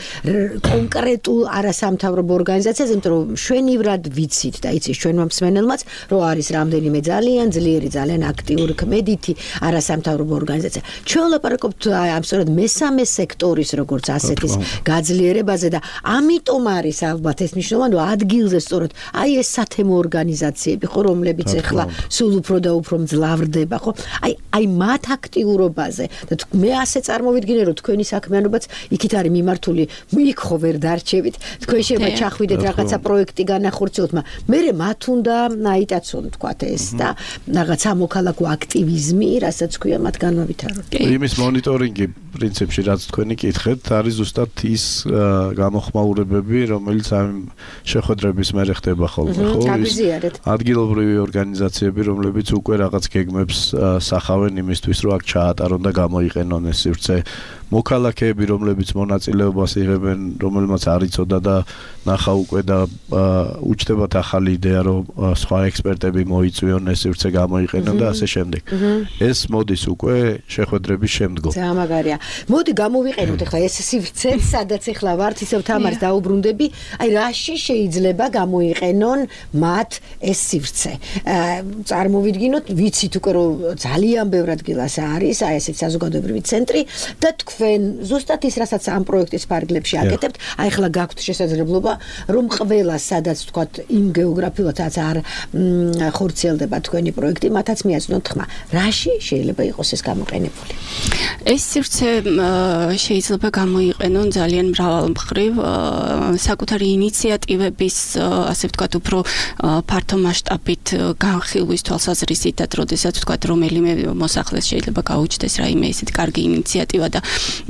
კონკრეტულ არასამთავრობო ორგანიზაციაზე, იმიტომ რომ შვენივრად ვიცით და იცის ჩვენმა მსმენელმაც რომ არის რამდენიმე ძალიან ძლიერი, ძალიან აქტიური ქმედითი არასამთავრობო ორგანიზაცია. ჩვენ ვლაპარაკობთ ამ სწორედ მესამე სექტორის როგორც ასეთის გაძლიერებაზე და ამიტომ არის ალბათ ეს მნიშვნელოვანი რომ ადგილზე სწორედ აი ეს სათემო ორგანიზაციები ხო რომლებიც ახლა სულ უფრო და უფრო მძლავრდება ხო აი მათ აქტიურობაზე და მე ასე წარმოვიდგინე რომ თქვენი საქმიანობაც იქით არის მიმართული იქ ხო ვერ დარჩებით თქვენ შეიძლება ჩახვიდეთ რაღაცა პროექტი განახორციელოთ მაგრამ მე მათ უნდა აიტაცონ თქვათ ეს და რაღაცა მოქალაქო აქტივიზმი რასაც ქვია მათ განავითაროთ იმის მონიტორინგი პრინციპში რაც თქვენი კითხეთ არის ზუსტად ის გამოხმაურებები რომელიც ამ შეხვედრების მერე ხდება ხოლმე ხო ადგილობრივი ორგანიზაციები რომლებიც უკვე რაღაც გეგმებს სახავენ იმისთვის რომ აქ ჩაატარონ და გამოიყენონ ეს სივრცე მოქალაქეები რომლებიც მონაწილეობას იღებენ რომელმაც არ იცოდა და ნახა უკვე და უჩნდებათ ახალი იდეა რომ სხვა ექსპერტები მოიწვიონ ეს სივრცე გამოიყენონ და ასე შემდეგ ეს მოდის უკვე შეხვედრების შემდგომ ძალიან მაგარია მოდი გამოვიყენოთ ახლა ეს სივრცე სადაც ახლა ვართ ისევ თამარს დაუბრუნდები აი რაში შეიძლება გამოიყენონ მათ ეს სივრცე წარმოვიდგინოთ ვიცით უკვე რომ ძალიან ბევრ ადგილას არის აი ესეთ საზოგადოებრივი ცენტრი და თქვენ ზუსტად ის რასაც ამ პროექტის ფარგლებში აკეთებთ აი ახლა გაქვთ შესაძლებლობა რომ ყველა სადაც თქვათ იმ გეოგრაფიულადაც არ ხორციელდება თქვენი პროექტი მათაც მიაწვნოთ ხმა რაში შეიძლება იყოს ეს გამოყენებული ეს სივრცე შეიძლება გამოიყენონ ძალიან მრავალმხრივ საკუთარი ინიციატივების ასე ვთქვათ უფრო ფართო მასშტაბით განხილვის თვალსაზრისითაც როდესაც ვთქვათ რომელიმე მოსახლეს შეიძლება გაუჩნდეს რაიმე ისეთი კარგი ინიციატივა და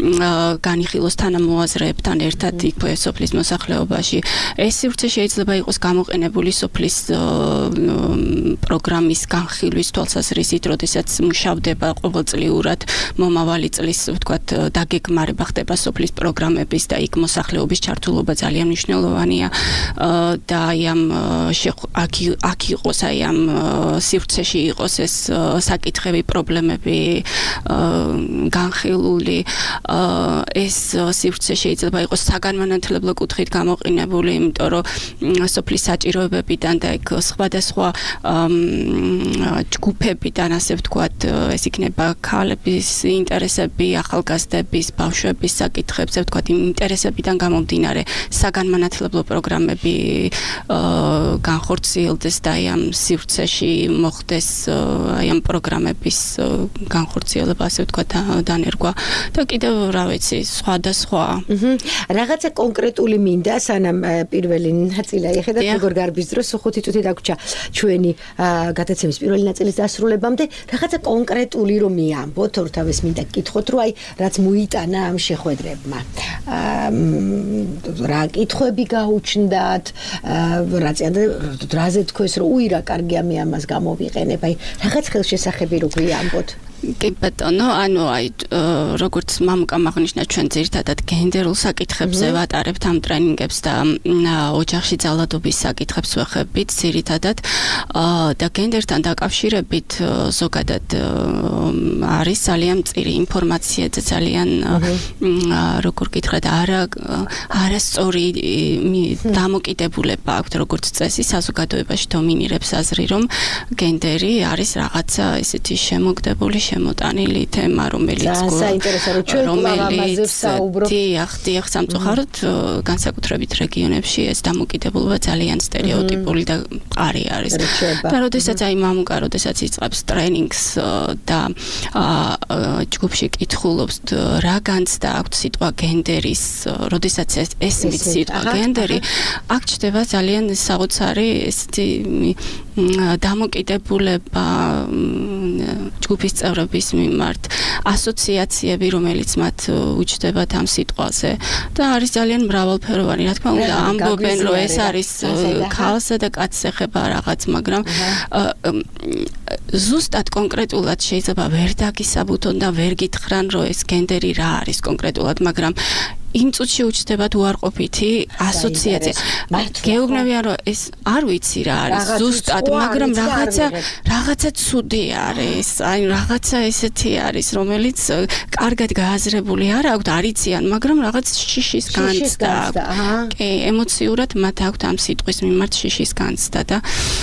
განიხილოს თანამოაზრეებთან ერთად იქვე სოფლის მოსახლეობაში ეს სივრცე შეიძლება იყოს გამოყენებული სოფლის პროგრამის განხილვის თვალსაზრისით როდესაც მუშავდება ყოველწლიურად მომავალი წლის ვთქვათ დაგეგმარება ხდება სოფლის პროგრამების და იქ მოსახლეობის ჩართულობა ძალიან მნიშვნელოვანია და აი ამ აქ იყოს აი ამ სივრცეში იყოს ეს საკითხები პრობლემები განხილული ეს სივრცე შეიძლება იყოს საგანმანათლებლო კუთხით გამოყენებული იმიტომ რომ სოფლის საჭიროებებიდან და იქ სხვადასხვა ჯგუფებიდან ასე ვთქვათ ეს იქნება ქალების ინტერესები ახალგაზრდების ბავშვების საკითხებზე ვთქვათ იმ ინტერესებიდან გამომდინარე საგანმანათლებლო პროგრამები განხორციელდეს და აი ამ სივრცეში მოხდეს აი ამ პროგრამების განხორციელება ასე ვთქვათ დანერგვა და კიდევ რა ვიცი სხვადასხვა რაღაცა კონკრეტული მინდა სანამ პირველი ნაწილი აიხედათ როგორ გარბის დროს 5 წუთი დაგვრჩა ჩვენი გადაცემის პირველი ნაწილის დასრულებამდე რაღაცა კონკრეტული რომ ამბოთ, როთავის მინდა გკითხოთ, რომ აი რაც მოიტანა ამ შეხვედრებმა. რა კითხვები გაუჩნდათ, რაზე თქვეს, რომ უი რა კარგია მე ამას გამოვიყენებ, აი რაღაც ხელშესახები რო გვიამბოთ. კი ბატონო, ანუ აი როგორც მამუკამ აღნიშნა, ჩვენ ძირითადად გენდერულ საკითხებზე ვატარებთ ამ ტრენინგებს და ოჯახში ძალადობის საკითხებს ვეხებით ძირითადად და გენდერთან დაკავშირებით ზოგადად არის ძალიან მწირი ინფორმაცია და ძალიან როგორ გითხრათ არასწორი დამოკიდებულება აქვს როგორც წესი საზოგადოებაში დომინირებს აზრი რომ გენდერი არის რაღაცა ესეთი შემოგდებული შემოტანილი თემა, რომელიც დიახ, სამწუხაროდ განსაკუთრებით რეგიონებში ეს დამოკიდებულება ძალიან სტერეოტიპული და მყარი არის. და როდესაც აი მამუკა, როდესაც იწყებს ტრენინგს და ჯგუფში კითხულობს რა განცდა აქვს სიტყვა გენდერის, როდესაც ესმის სიტყვა გენდერი, აქ ჩდება ძალიან საოცარი ესეთი დამოკიდებულება ჯგუფის წევრების მიმართ, ასოციაციები, რომელიც მათ უჩნდებათ ამ სიტყვაზე და არის ძალიან მრავალფეროვანი. Რა თქმა უნდა, ამბობენ, რომ ეს არის ქალსა და კაცს ეხება რაღაც, მაგრამ ზუსტად კონკრეტულად შეიძლება ვერ დაგისაბუთონ და ვერ გითხრან, რომ ეს გენდერი რა არის კონკრეტულად, მაგრამ იმ წუთში უჩნდებათ უარყოფითი ასოციაცია. გეუბნებიან, რომ ეს არ ვიცი რა არის ზუსტად, მაგრამ რაღაცა ცუდი არის, აი რაღაცა ესეთი არის, რომელიც კარგად გააზრებული არ აქვს, არიციან, მაგრამ რაღაც შიშის განცდა აქვს. კი, ემოციურად მათ აქვს ამ სიტყვის მიმართ შიშის განცდა და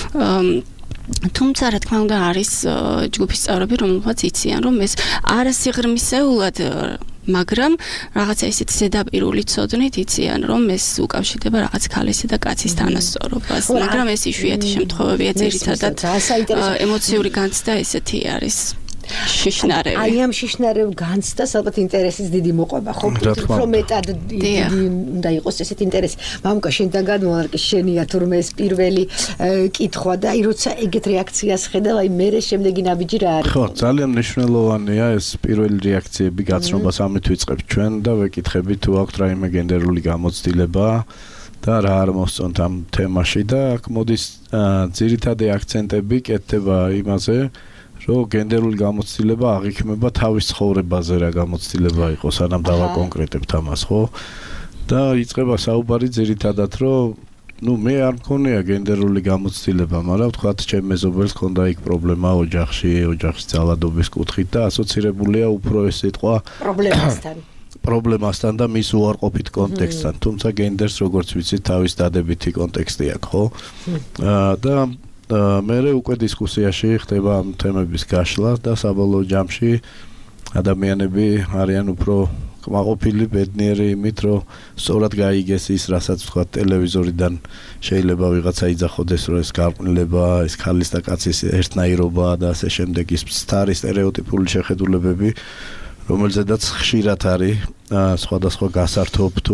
თუმცა რა თქმა უნდა არის ჯგუფის წევრები, რომელთაც იციან, რომ ეს არასიღრმისეულად მაგრამ რაღაცა ისეთი ზედაპირული ცოდნით იციან, რომ ეს უკავშირდება რაღაც ქალისა და კაცის თანასწორობას, მაგრამ ეს იშვიათი შემთხვევებია ძირითადად ემოციური განცდა ესეთი არის. შიშნარევი. აი ამ შიშნარევ განცდას ალბათ ინტერესის დიდი მოყვება, ხო? რომ მეტად დიდი უნდა იყოს ესეთი ინტერესი. მამუკა, შენ დაგადმოვარკი შენია თურმე ეს პირველი კითხვა და აი როცა ეგეთ რეაქციას ხედავ, აი მე შემდეგი ნაბიჯი რა არის? ხო, ძალიან მნიშვნელოვანია ეს პირველი რეაქციები გაცნობას ამით ვიწყებთ ჩვენ და ვეკითხებით თუ აქვს რაიმე გენდერული გამოცდილება და რა არ მოსწონთ ამ თემაში და აქ მოდის ძირითადი აქცენტები კეთდება იმაზე რომ გენდერული გამოცდილება აღიქმება თავის ცხოვრებაზე რა გამოცდილება იყოს, სანამ დავაკონკრეტებთ ამას, ხო? და იწყება საუბარი ძირითადად, რომ მე არ მქონია გენდერული გამოცდილება, მაგრამ ვთქვათ, ჩემ მეზობელს ჰქონდა იქ პრობლემა ოჯახის ძალადობის კუთხით და ასოცირებულია უფრო ეს სიტყვა პრობლემასთან და მის უარყოფით კონტექსტთან. თუმცა გენდერს როგორც ვიცით, თავის დადებითი კონტექსტი აქვს, ხო? და მერე უკვე დისკუსიაში ხდება ამ თემების გაშლა და საბოლოო ჯამში ადამიანები არიან უფრო კმაყოფილი, ბედნიერი იმით, რომ სწორად გაიგეს ის, რასაც ვთქვათ ტელევიზორიდან შეიძლება ვიღაცა იძახოდეს, რომ ეს გარყვნილება, ეს ქალის და კაცის ერთნაირობა და ასე შემდეგ, ის სტარი სტერეოტიპული შეხედულებები, რომელზედაც ხშირად არის სხვადასხვა გასართობ თუ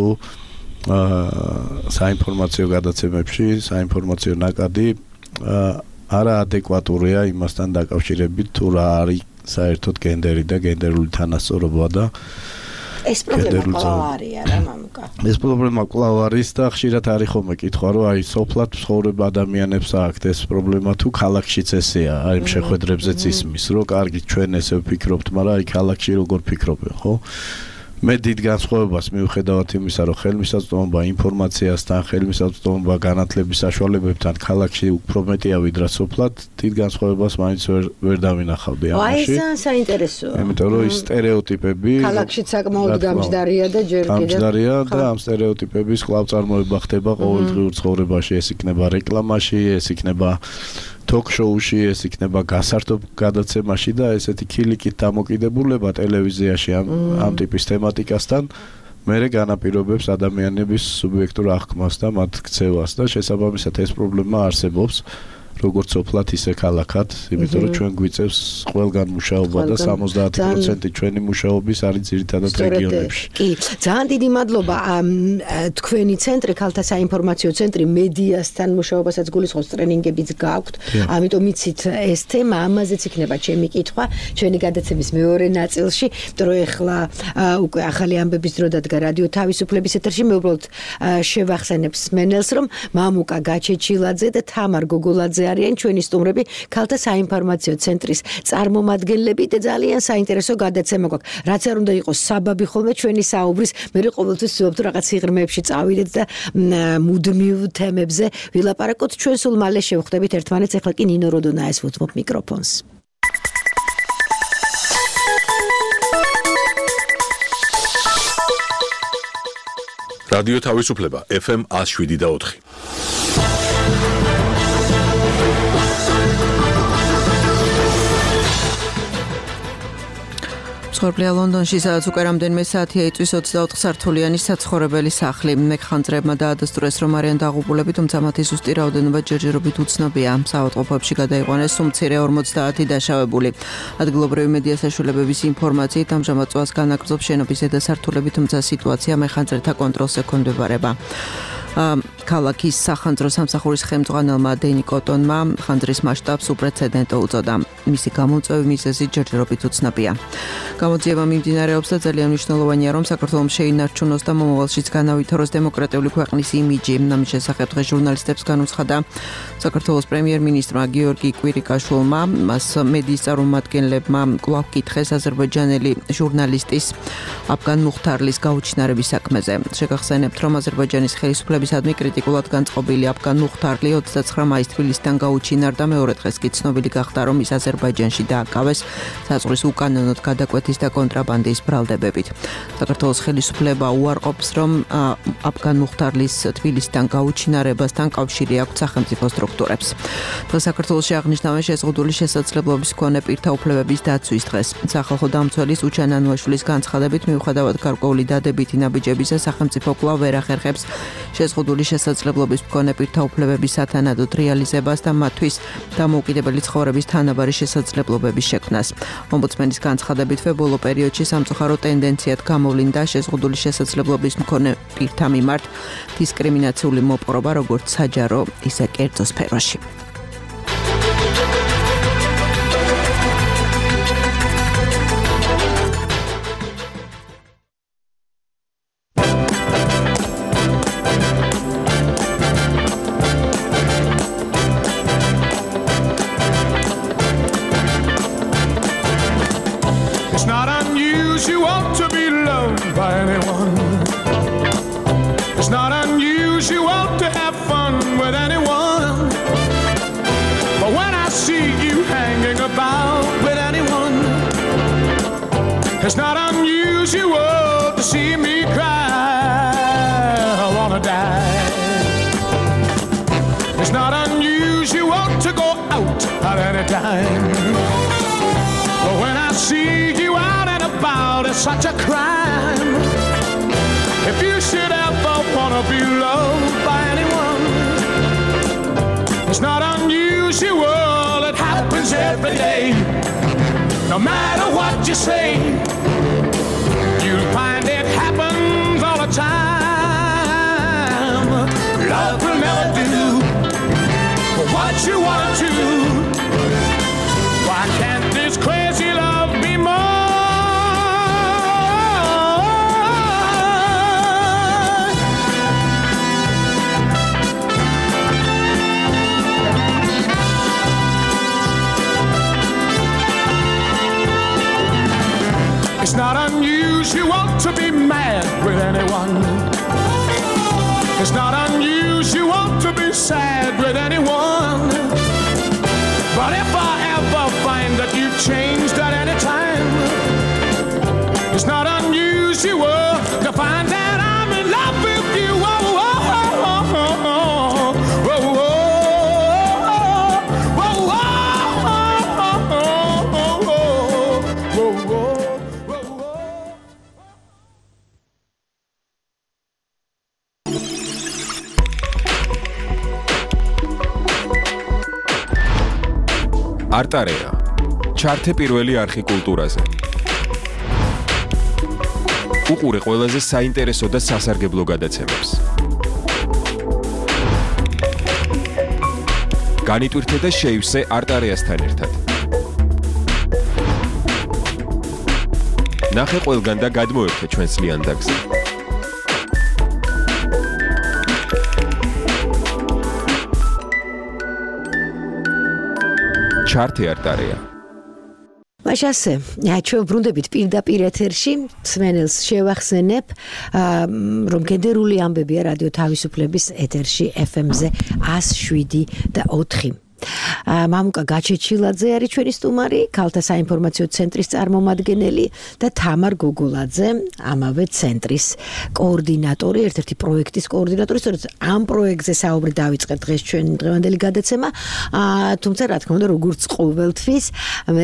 საინფორმაციო გადაცემებში, საინფორმაციო ნაკადი არაადეკვატურია იმასთან დაკავშირებით თუ რა არის საერთოდ გენდერი და გენდერული თანასწორობა და ეს პრობლემა კვლავ არის არა მამუკა? ეს პრობლემა კვლავ არის და ხშირად არის ხოლმე კითხვა, რომ აი სოფლად ცხოვრებ ადამიანებს აქვთ ეს პრობლემა თუ ქალაქშიც ესეა, აი ამ შეხვედრებზეც ისმის, რომ კარგი ჩვენ ესე ვფიქრობთ, მაგრამ აი ქალაქში როგორ ფიქრობენ, ხო? მე დიდ განსხვავებას მივხედავთ იმისა, რომ ხელმისაწვდომობა ინფორმაციასთან, ხელმისაწვდომობა განათლების საშუალებებთან ქალაქში უფრო მეტია ვიდრე სოფლად, დიდ განსხვავებას მაინც ვერ დავინახავდი ამაში. აი ეს საინტერესოა. იმიტომ რომ ის სტერეოტიპები ქალაქში საკმაოდ გამჯდარია და ჯერ კიდევ გამჯდარია და ამ სტერეოტიპების კვლავწარმოება ხდება ყოველდღიურ ცხოვრებაში, ეს იქნება რეკლამაში, ეს იქნება ток-შოუში, ეს იქნება გასართობ გადაცემაში და ესეთი ქილიკით დამოკიდებულება ტელევიზიაში ამ ტიპის თემატიკასთან მერე განაპირობებს ადამიანების სუბიექტურ აღქმას და მათ ქცევას და შესაბამისად ეს პრობლემა არსებობს როგორც სოფლად, ისე ქალაქად, იმიტომ რომ ჩვენ გვიწევს ყველგან მუშაობა და 70% ჩვენი მუშაობის არის ძირითადად რეგიონებში. კი, ძალიან დიდი მადლობა. თქვენი ცენტრი, ქალთა საინფორმაციო ცენტრი მედიასთან მუშაობასაც გულისხმობს, ტრენინგებიც გაქვთ. ამიტომ იცით ეს თემა, ამაზეც იქნება ჩემი კითხვა, ჩვენი გადაცემის მეორე ნაწილში, იმიტომ რომ ეხლა უკვე ახალი ამბების დრო დადგა რადიო თავისუფლების ეთერში. მე უბრალოდ შევახსენებ სმენელს, რომ მამუკა გაჩეჩილაძე და თამარ გოგოლაძე არიან ჩვენი სტუმრები ქალთა საინფორმაციო ცენტრის წარმომადგენლები და ძალიან საინტერესო გადაცემა გვაქვს. რაც არ უნდა იყოს საბაბი ხოლმე ჩვენი საუბრის, მე ყოველთვის ვცდილობ რაღაც სიღრმეებში წავიდეთ და მუდმივ თემებზე ვილაპარაკოთ. ჩვენ სულ მალე შევხვდებით ერთმანეთს. ეხლა კი ნინო როდონაეს ვუთმობ მიკროფონს. რადიო თავისუფლება FM 107.4. ცხოვრობლია ლონდონში, სადაც უკვე რამდენიმე საათია იწვის 24 სართულიანი საცხოვრებელი სახლი. მეკხანძრებმა დაადასტურეს, რომ არიან დაღუპულები, თუმცა მათი ზუსტი რაოდენობა ჯერჯერობით უცნობია. საავადმყოფოებში გადაიყვანეს უმცირე 50 დაშავებული. ადგილობრივი მედია საშუალებების ინფორმაციით, ამჟამად წვას განაგრძობს შენობის ზედა სართულები, თუმცა სიტუაცია მეხანძრეთა კონტროლს ექვემდებარება. ქალაქის სახანძრო სამსახურის ხელმძღვანელმა დენი კოტონმა ხანძრის მასშტაბს უპრეცედენტო უწოდა. მისი გამოწვევის მიზეზი ჯერჯერობით უცნობია. გამოძიება მიმდინარეობს და ძალიან მნიშვნელოვანია, რომ საქართველოს შეინარჩუნოს და მომავალშიც განავითაროს დემოკრატიული ქვეყნის იმიჯი. ამის შესახებ დღეს ჟურნალისტებს განუცხადა საქართველოს პრემიერ-მინისტრმა გიორგი კვირიკაშვილმა. მას მედიის წარმომადგენლებმა კვლავ კითხეს აზერბაიჯანელი ჟურნალისტის აფგან მუხთარლის გაუჩინარების საქმეზე. შეგახსენებთ, რომ აზერბაიჯანის ხელისუფლებისადმი კრიტიკულად განწყობილი აფგან მუხთარლი 29 მაისს თბილისიდან გაუჩინარდა. მეორე დღეს კი ცნობილი გახდა, რომ ის აზერბაიჯანში დააკავეს საზღვრის უკანონოდ გადაკვეთის და კონტრაბანდის ბრალდებებით. საქართველოს ხელისუფლება უარყოფს, რომ აფგან მუხთარლის თბილისიდან გაუჩინარებასთან კავშირი აქვს სახელმწიფო სტრუქტურებს. დღეს საქართველოში აღნიშნავენ შეზღუდული შესაძლებლობის მქონე პირთა უფლებების დაცვის დღეს. სახალხო დამცველის უჩან ანუაშვილის განცხადებით, მიუხედავად გარკვეული დადებითი ნაბიჯებისა, სახელმწიფო კვლავ ვერ ახერხებს შეზღუდული შესაძლებლობის მქონე პირთა უფლებების სათანადოდ რეალიზებას და მათთვის დამოუკიდებელი ცხოვრების თანაბარი შესაძლებლობების შექმნას. ომბუდსმენის განცხადებით, ბოლო პერიოდში სამწუხარო ტენდენციად გამოვლინდა შეზღუდული შესაძლებლობის მქონე პირთა მიმართ დისკრიმინაციული მოპყრობა როგორც საჯარო, ისე კერძო სფეროში. It's not unusual to see me cry. I wanna die. It's not unusual to go out at any time. But when I see you out and about, it's such a crime. If you should ever wanna be loved by anyone, it's not unusual. It happens every day. No matter what you say, you'll find it happens all the time. Love will never do what you want to. Why can't this crazy love be more? It's not unusual to be mad with anyone. It's not unusual to be sad with anyone. But if I ever find that you've changed at any time, it's not unusual to find that I'm in love with you. Oh, oh, oh, oh, oh, oh, oh, oh. არტარეა. ჩართე პირველი არხი კულტურაზე. უყურე ყველაზე საინტერესო და სასარგებლო გადაცემებს. განიტვირთე და შეივსე არტარეასთან ერთად. ნახე ყველგან და გადმოერთე ჩვენს ლიანდაგზე. ჩართე არტარეა. მაშასე, ჩვენ ბრუნდებით პირდაპირ ეთერში, მსმენელს შევახსენებ, რომ გენდერული ამბებია რადიო თავისუფლების ეთერში FM-ზე 107.4. მამუკა გაჩეჩილაძე არის ჩვენი სტუმარი, ქალთა საინფორმაციო ცენტრის წარმომადგენელი და თამარ გოგოლაძე, ამავე ცენტრის კოორდინატორი, ერთ-ერთი პროექტის კოორდინატორი. სწორედ ამ პროექტზე საუბრი დავიწყეთ დღეს ჩვენ დღევანდელი გადაცემა. თუმცა რა თქმა უნდა, როგორც ყოველთვის, მე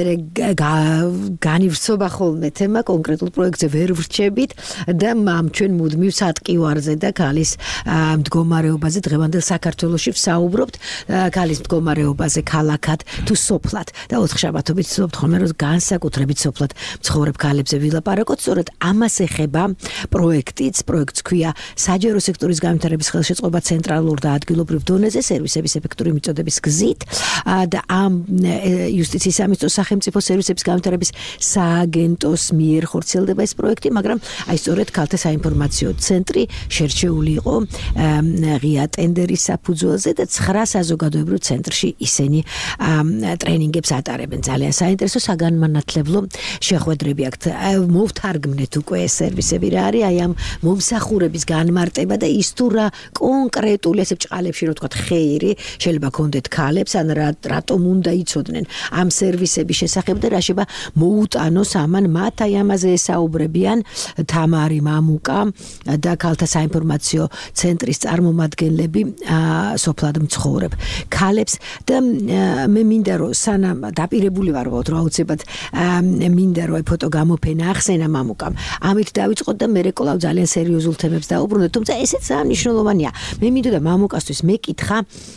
განივსობა ხოლმე თემა კონკრეტულ პროექტზე ვერ ვრჩებით და ჩვენ მუდმივ სატკივარზე და ქალის მდგომარეობაზე დღევანდელ საქართველოში ვსაუბრობთ, ქალის მდგომარეობაზე ქალაქად თუ სოფლად და ოთხშაბათობით ვცდილობთ ხოლმე რომ განსაკუთრებით სოფლად მცხოვრებ ქალებზე ვილაპარაკოთ. სწორედ ამას ეხება პროექტიც ქვია საჯარო სექტორის განვითარების ხელშეწყობა ცენტრალურ და ადგილობრივ დონეზე სერვისების ეფექტური მიწოდების გზით და ამ იუსტიციის სამინისტროს სახელმწიფო სერვისების განვითარების სააგენტოს მიერ ხორციელდება ეს პროექტი, მაგრამ აი სწორედ ქალთა საინფორმაციო ცენტრი შერჩეული იყო ღია ტენდერის საფუძველზე და 9 საზოგადოებრივ ცენტრში ისინი ტრენინგებს ატარებენ. ძალიან საინტერესო საგანმანათლებლო შეხვედრები აქვთ. მოვთარგმნეთ უკვე ეს სერვისები რა არის, აი ამ მომსახურების განმარტება და ის თუ რა კონკრეტული ესე ბჭყალებში რო თქვა ხეირი შეიძლება კონდეთ ქალებს ან რატომ უნდა იცოდნენ ამ სერვისების შესახებ და რა შეიძლება მოუტანოს ამან მათ. აი ამაზე ესაუბრებიან თამარი, მამუკა და ქალთა საინფორმაციო ცენტრის წარმომადგენლები სოფლად მცხოვრებ ქალებს და მე მინდა რომ სანამ დაპირებული ვარ რომ აუცილებლად მინდა რომ ფოტო გამოფენა ახსენა მამუკამ. ამით დავიწყოთ და მე კვლავ ძალიან სერიოზულ თემებს დავუბრუნდეთ, თუმცა ესეც ძალიან მნიშვნელოვანია. მე მინდოდა მამუკასთვის მეკითხა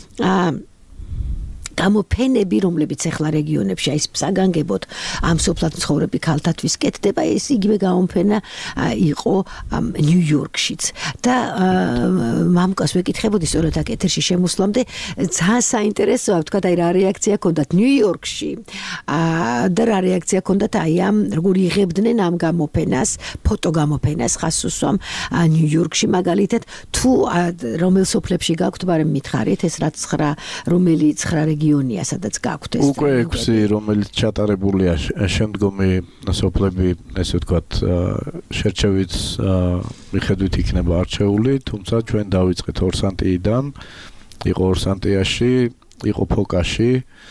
გამოფენები, რომლებიც ახლა რეგიონებში აი საგანგებოდ ამ სოფლად მცხოვრები ქალთათვის კეთდება, ეს იგივე გამოფენა იყო ნიუ-იორკშიც და მამუკას ვეკითხებოდი სწორედ აქ ეთერში შემოსვლამდე ძალიან საინტერესოა, თქვა აი რა რეაქცია ჰქონდათ ნიუ-იორკში და რა რეაქცია ჰქონდათ აი ამ როგორ იღებდნენ ამ გამოფენას, ფოტოგამოფენას ხას უსვამ ნიუ-იორკში მაგალითად თუ რომელ სოფლებში გაქვთ, მაგრამ მითხარით ეს რაც 9 რომელი 9 რეგიონია, სადაც გაქვთ ეს უკვე 6 რომელიც ჩატარებულია შემდგომი სოფლები, ესე ვთქვათ, შერჩევით მიხედვით იქნება არჩეული, თუმცა ჩვენ დავიწყეთ ორსანტიიდან, იყო ორსანტიაში, იყო ფოკაში,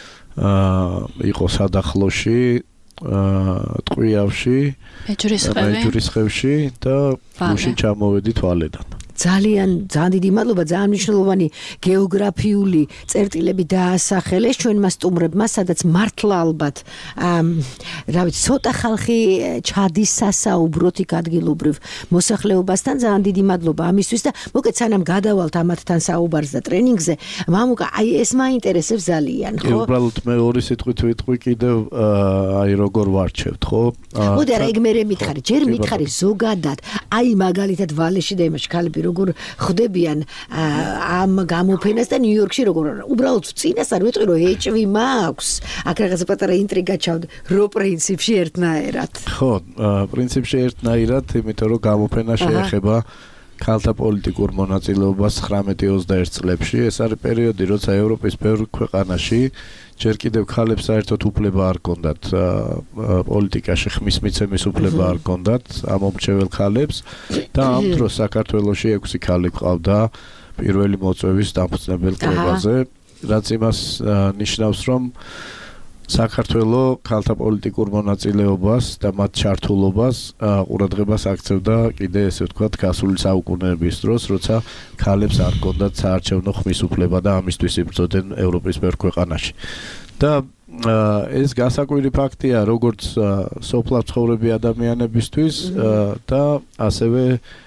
იყო სადახლოში, ტყვიავში, მეჯვრისხევში და გუშინ ჩამოვედი თვალედან. ძალიან დიდი მადლობა, ძალიან მნიშვნელოვანი გეოგრაფიული წერტილები დაასახელეს ჩვენმა სტუმრებმა, სადაც მართლა ალბათ რა ვიცი, ცოტა ხალხი ჩადის სასაუბროთ იქ ადგილობრივ მოსახლეობასთან. ძალიან დიდი მადლობა ამისთვის და მოკეთ სანამ გადავალთ ამათთან საუბარს და ტრენინგზე, მამუკა, აი ეს მაინტერესებს ძალიან, ხო? უბრალოდ მე ორი სიტყვით ვიტყვი კიდევ აი როგორ ვარჩევთ, ხო? მოდი არა, ეგ მე მითხარი, ჯერ მითხარი ზოგადად, აი მაგალითად ვალეში და იმაში ქალები როგორ ხვდებიან ამ გამოფენას და ნიუ-იორკში როგორ უბრალოდ წინას არ ვიტყვი რომ ეჭვი მაქვს აქ რაღაცა პატარა ინტრიგა ჩავდა რო პრინციპში ერთნაირად ხო პრინციპში ერთნაირად იმიტომ რომ გამოფენა შეეხება ქალთა პოლიტიკურ მონაწილეობას 19-21 წლებში. ეს არის პერიოდი, როცა ევროპის ბევრ ქვეყანაში ჯერ კიდევ ქალებს საერთოდ უფლება არ ჰქონდათ პოლიტიკაში ხმის მიცემის უფლება არ ჰქონდათ ამომრჩეველ ქალებს და ამ დროს საქართველოში 6 ქალი ყავდა პირველი მოწვევის დამფუძნებელ კრებაზე, რაც იმას ნიშნავს, რომ საქართველო ქალთა პოლიტიკურ მონაწილეობას და მათ ჩართულობას ყურადღებას აქცევდა კიდე ესე ვთქვათ გასული საუკუნეების დროს, როცა ქალებს არ ჰქონდათ საარჩევნო ხმის უფლება და ამისთვის იბრძოდნენ ევროპის ბევრ ქვეყანაში. და ეს გასაკვირი ფაქტია როგორც სოფლად ცხოვრები ადამიანებისთვის და ასევე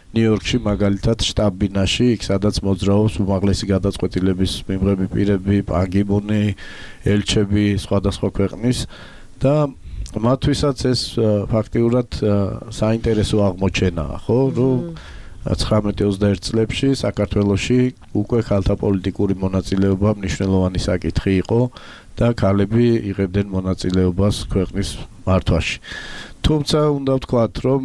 ნიუ-იორკში მაგალითად შტაბ-ბინაში, იქ სადაც მოძრაობს უმაღლესი გადაწყვეტილების მიღები პირები, პანგიმუნი, ელჩები სხვადასხვა ქვეყნის და მათთვისაც ეს ფაქტიურად საინტერესო აღმოჩენაა, ხო, რომ 19-21 წლებში საქართველოში უკვე ქალთა პოლიტიკური მონაწილეობა მნიშვნელოვანი საკითხი იყო და ქალები იღებდნენ მონაწილეობას ქვეყნის მართვაში. თუმცა უნდა ვთქვათ, რომ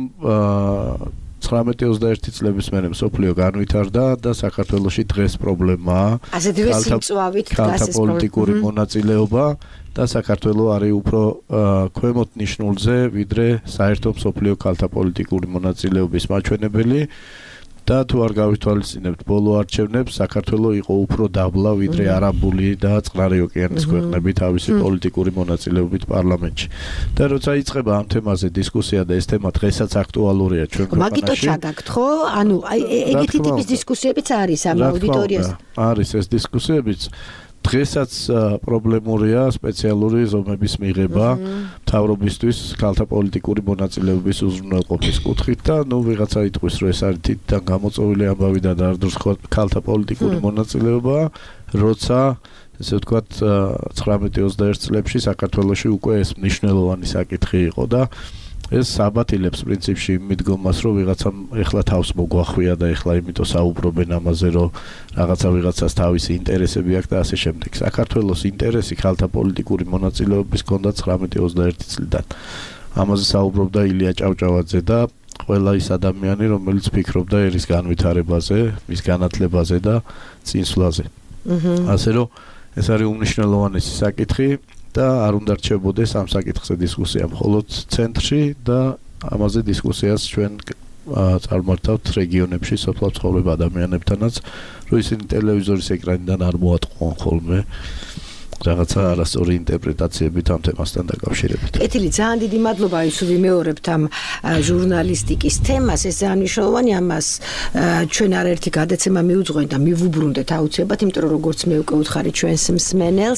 19-21 წლების მერე მსოფლიო განვითარდა და საქართველოში დღეს პრობლემაა ქალთა პოლიტიკური მონაწილეობა და საქართველო არის უფრო ქვემოთ ნიშნულზე, ვიდრე საერთო მსოფლიო ქალთა პოლიტიკური მონაწილეობის მაჩვენებელი და თუ არ გავითვალისწინებთ ბოლო არჩევნებს, საქართველო იყო უფრო დაბლა, ვიდრე არაბული და წყნარი ოკეანის ქვეყნები თავისი პოლიტიკური მონაწილეობით პარლამენტში. და როცა იწყება ამ თემაზე დისკუსია და ეს თემა დღესაც აქტუალურია ჩვენ ქვეყანაში. მაგიტო ჩაგაგთ, ხო? ანუ ეგეთი ტიპის დისკუსიებიც არის ამ აუდიტორიაზე. არის ეს დისკუსიებიც. დღესაც პრობლემურია სპეციალური ზომების მიღება მთავრობისთვის ქალთა პოლიტიკური მონაწილეობის უზრუნველყოფის კუთხით და ვიღაცა იტყვის რომ ეს არის თითთან გამოწვეული ამბავი და დარდროს ქალთა პოლიტიკური მონაწილეობა, როცა ესე ვთქვათ 19-21 წლებში საქართველოში უკვე ეს მნიშვნელოვანი საკითხი იყო და ეს საბათილებს პრინციპში მიდგომას რომ ვიღაცამ ეხლა თავს მოგვახვია და ეხლა იმიტომ საუბრობენ ამაზე რომ ვიღაცას თავისი ინტერესები აქვს და ასე შემდეგ. საქართველოს ინტერესი ქალთა პოლიტიკური მონაწილეობის ჰქონდა 19-21 წლიდან. ამაზე საუბრობდა ილია ჭავჭავაძე და ყველა ის ადამიანი რომელიც ფიქრობდა ერის განვითარებაზე, მის განათლებაზე და წინსვლაზე. ასე რომ ეს არის უმნიშვნელოვანესი საკითხი და არ უნდა რჩებოდეს ამ საკითხზე დისკუსია მხოლოდ ცენტრში და ამაზე დისკუსიას ჩვენ წარმართავთ რეგიონებში სოფლად ცხოვრებ ადამიანებთანაც, რომ ისინი ტელევიზორის ეკრანიდან არ მოატყუან ხოლმე რაღაცა არასწორი ინტერპრეტაციებით ამ თემასთან დაკავშირებით. კეთილი, ძალიან დიდი მადლობა ის ვიმეორებთ ამ ჟურნალისტიკის თემას, ეს ძალიან მნიშვნელოვანი, ამას ჩვენ არაერთი გადაცემა მიუძღვენ და მივუბრუნდეთ აუცილებლად, იმიტომ რომ როგორც მე უკვე ვუთხარი ჩვენს მსმენელს,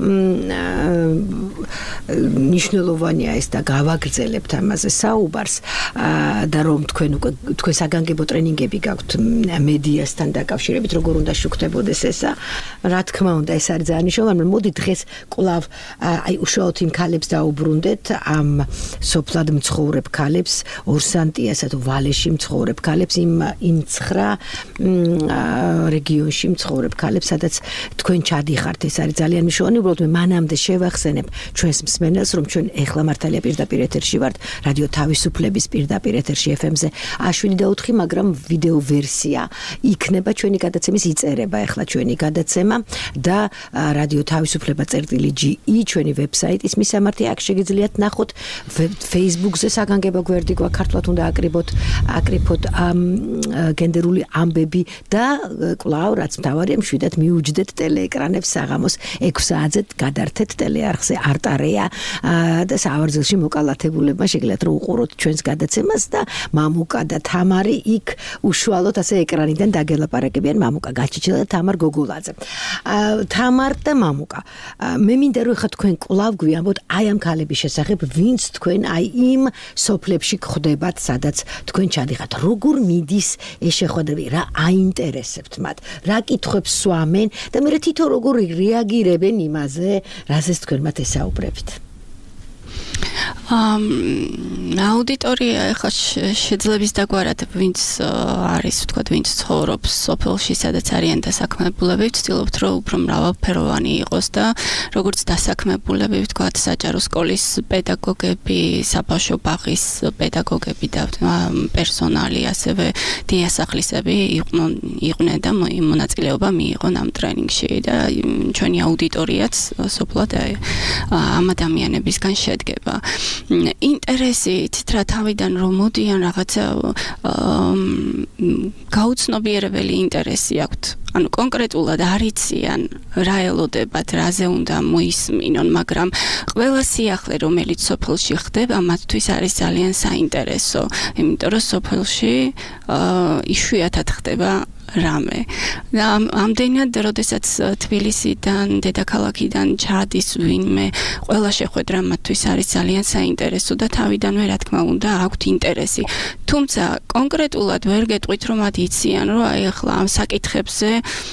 მნიშვნელოვანია ეს და გავაგრძელებთ ამაზე საუბარს და რომ თქვენ საგანგებო ტრენინგები გაქვთ მედიასთან დაკავშირებით, როგორ უნდა შუქდებოდეს ესა, რა თქმა უნდა, ეს არის ძალიან მნიშვნელოვანი. მოდი დღეს კვლავ უშუალოდ იმ ქალებს დაუბრუნდეთ, ამ სოფლად მცხოვრებ ქალებს, ორსანტიასა თუ ვალეში მცხოვრებ ქალებს, იმ 9 რეგიონში მცხოვრებ ქალებს, სადაც თქვენ ჩადიხართ, ეს არის ძალიან მნიშვნელოვანი. უბრალოდ მე მანამდე შევახსენებ ჩვენს მსმენელს, რომ ჩვენ ეხლა მართალია პირდაპირ ეთერში ვართ, რადიო თავისუფლების პირდაპირ ეთერში FM-ზე A7.4, მაგრამ ვიდეო ვერსია იქნება ჩვენი გადაცემის, იწერება ეხლა ჩვენი გადაცემა და რადიო თავისუფლება.ge ჩვენი ვებსაიტის მისამართი, აქ შეგიძლიათ ნახოთ. Facebook-ზე საგანგებო გვერდი გვაქვს, ქართულად უნდა აკრიფოთ გენდერული ამბები და კვლავ რაც მთავარია, მშვიდად მიუჯდეთ ტელეეკრანებს საღამოს 6 საათზე, გადართეთ ტელეარხზე არტარეა და სავარძელში მოკალათებულებმა შეგიძლიათ რომ უყუროთ ჩვენს გადაცემას და მამუკა და თამარი იქ უშუალოდ ასე ეკრანიდან დაგელაპარაკებიან. მამუკა გაჩიჩილა და თამარ გოგოლაძე. თამარ და მამუკა, მე მინდა რომ ხა თქვენ კვლავ გვიამბოთ აი ამ ქალების შესახებ, ვინც თქვენ აი იმ სოფლებში გხვდებათ, სადაც თქვენ ჩადიხართ, როგორ მიდის ეს შეხვედრები, რა აინტერესებთ მათ, რა კითხვებს სვამენ და მე თვითონ როგორ რეაგირებენ იმაზე, რაზეც თქვენ მათ ესაუბრებთ. აუდიტორია ეხლა შეძლებს დაგვარად, ვინც არის, ვთქვათ, ვინც ცხოვრობს სოფელში, სადაც არიან დასაქმებულები, ვცდილობთ, რომ უფრო მრავალფეროვანი იყოს და როგორც დასაქმებულები, ვთქვათ, საჯარო სკოლის პედაგოგები, საბავშვო ბაღის პედაგოგები და პერსონალი, ასევე დიასახლისები იყვნენ და მონაწილეობა მიიღონ ამ ტრენინგში და ჩვენი აუდიტორიაც სოფლად ამ ადამიანებისგან შედგება. ინტერესით რა თავიდან რომ მოდიან რაღაცა გაუცნობიერებელი ინტერესი აქვთ. ანუ კონკრეტულად არიციან რა ელოდებათ, რაზე უნდა მოისმინონ, მაგრამ ყველა სიახლე რომელიც სოფელში ხდება, მათთვის არის ძალიან საინტერესო, იმიტომ რომ სოფელში იშვიათად ხდება რამე. ამდენად, როდესაც თბილისიდან, დედაქალაქიდან ჩადის ვინმე, ყველა შეხვედრა მათთვის არის ძალიან საინტერესო და თავიდანვე რა თქმა უნდა აქვთ ინტერესი. თუმცა კონკრეტულად ვერ გეტყვით რომ მათ იციან რომ აი ახლა ამ საკითხებზე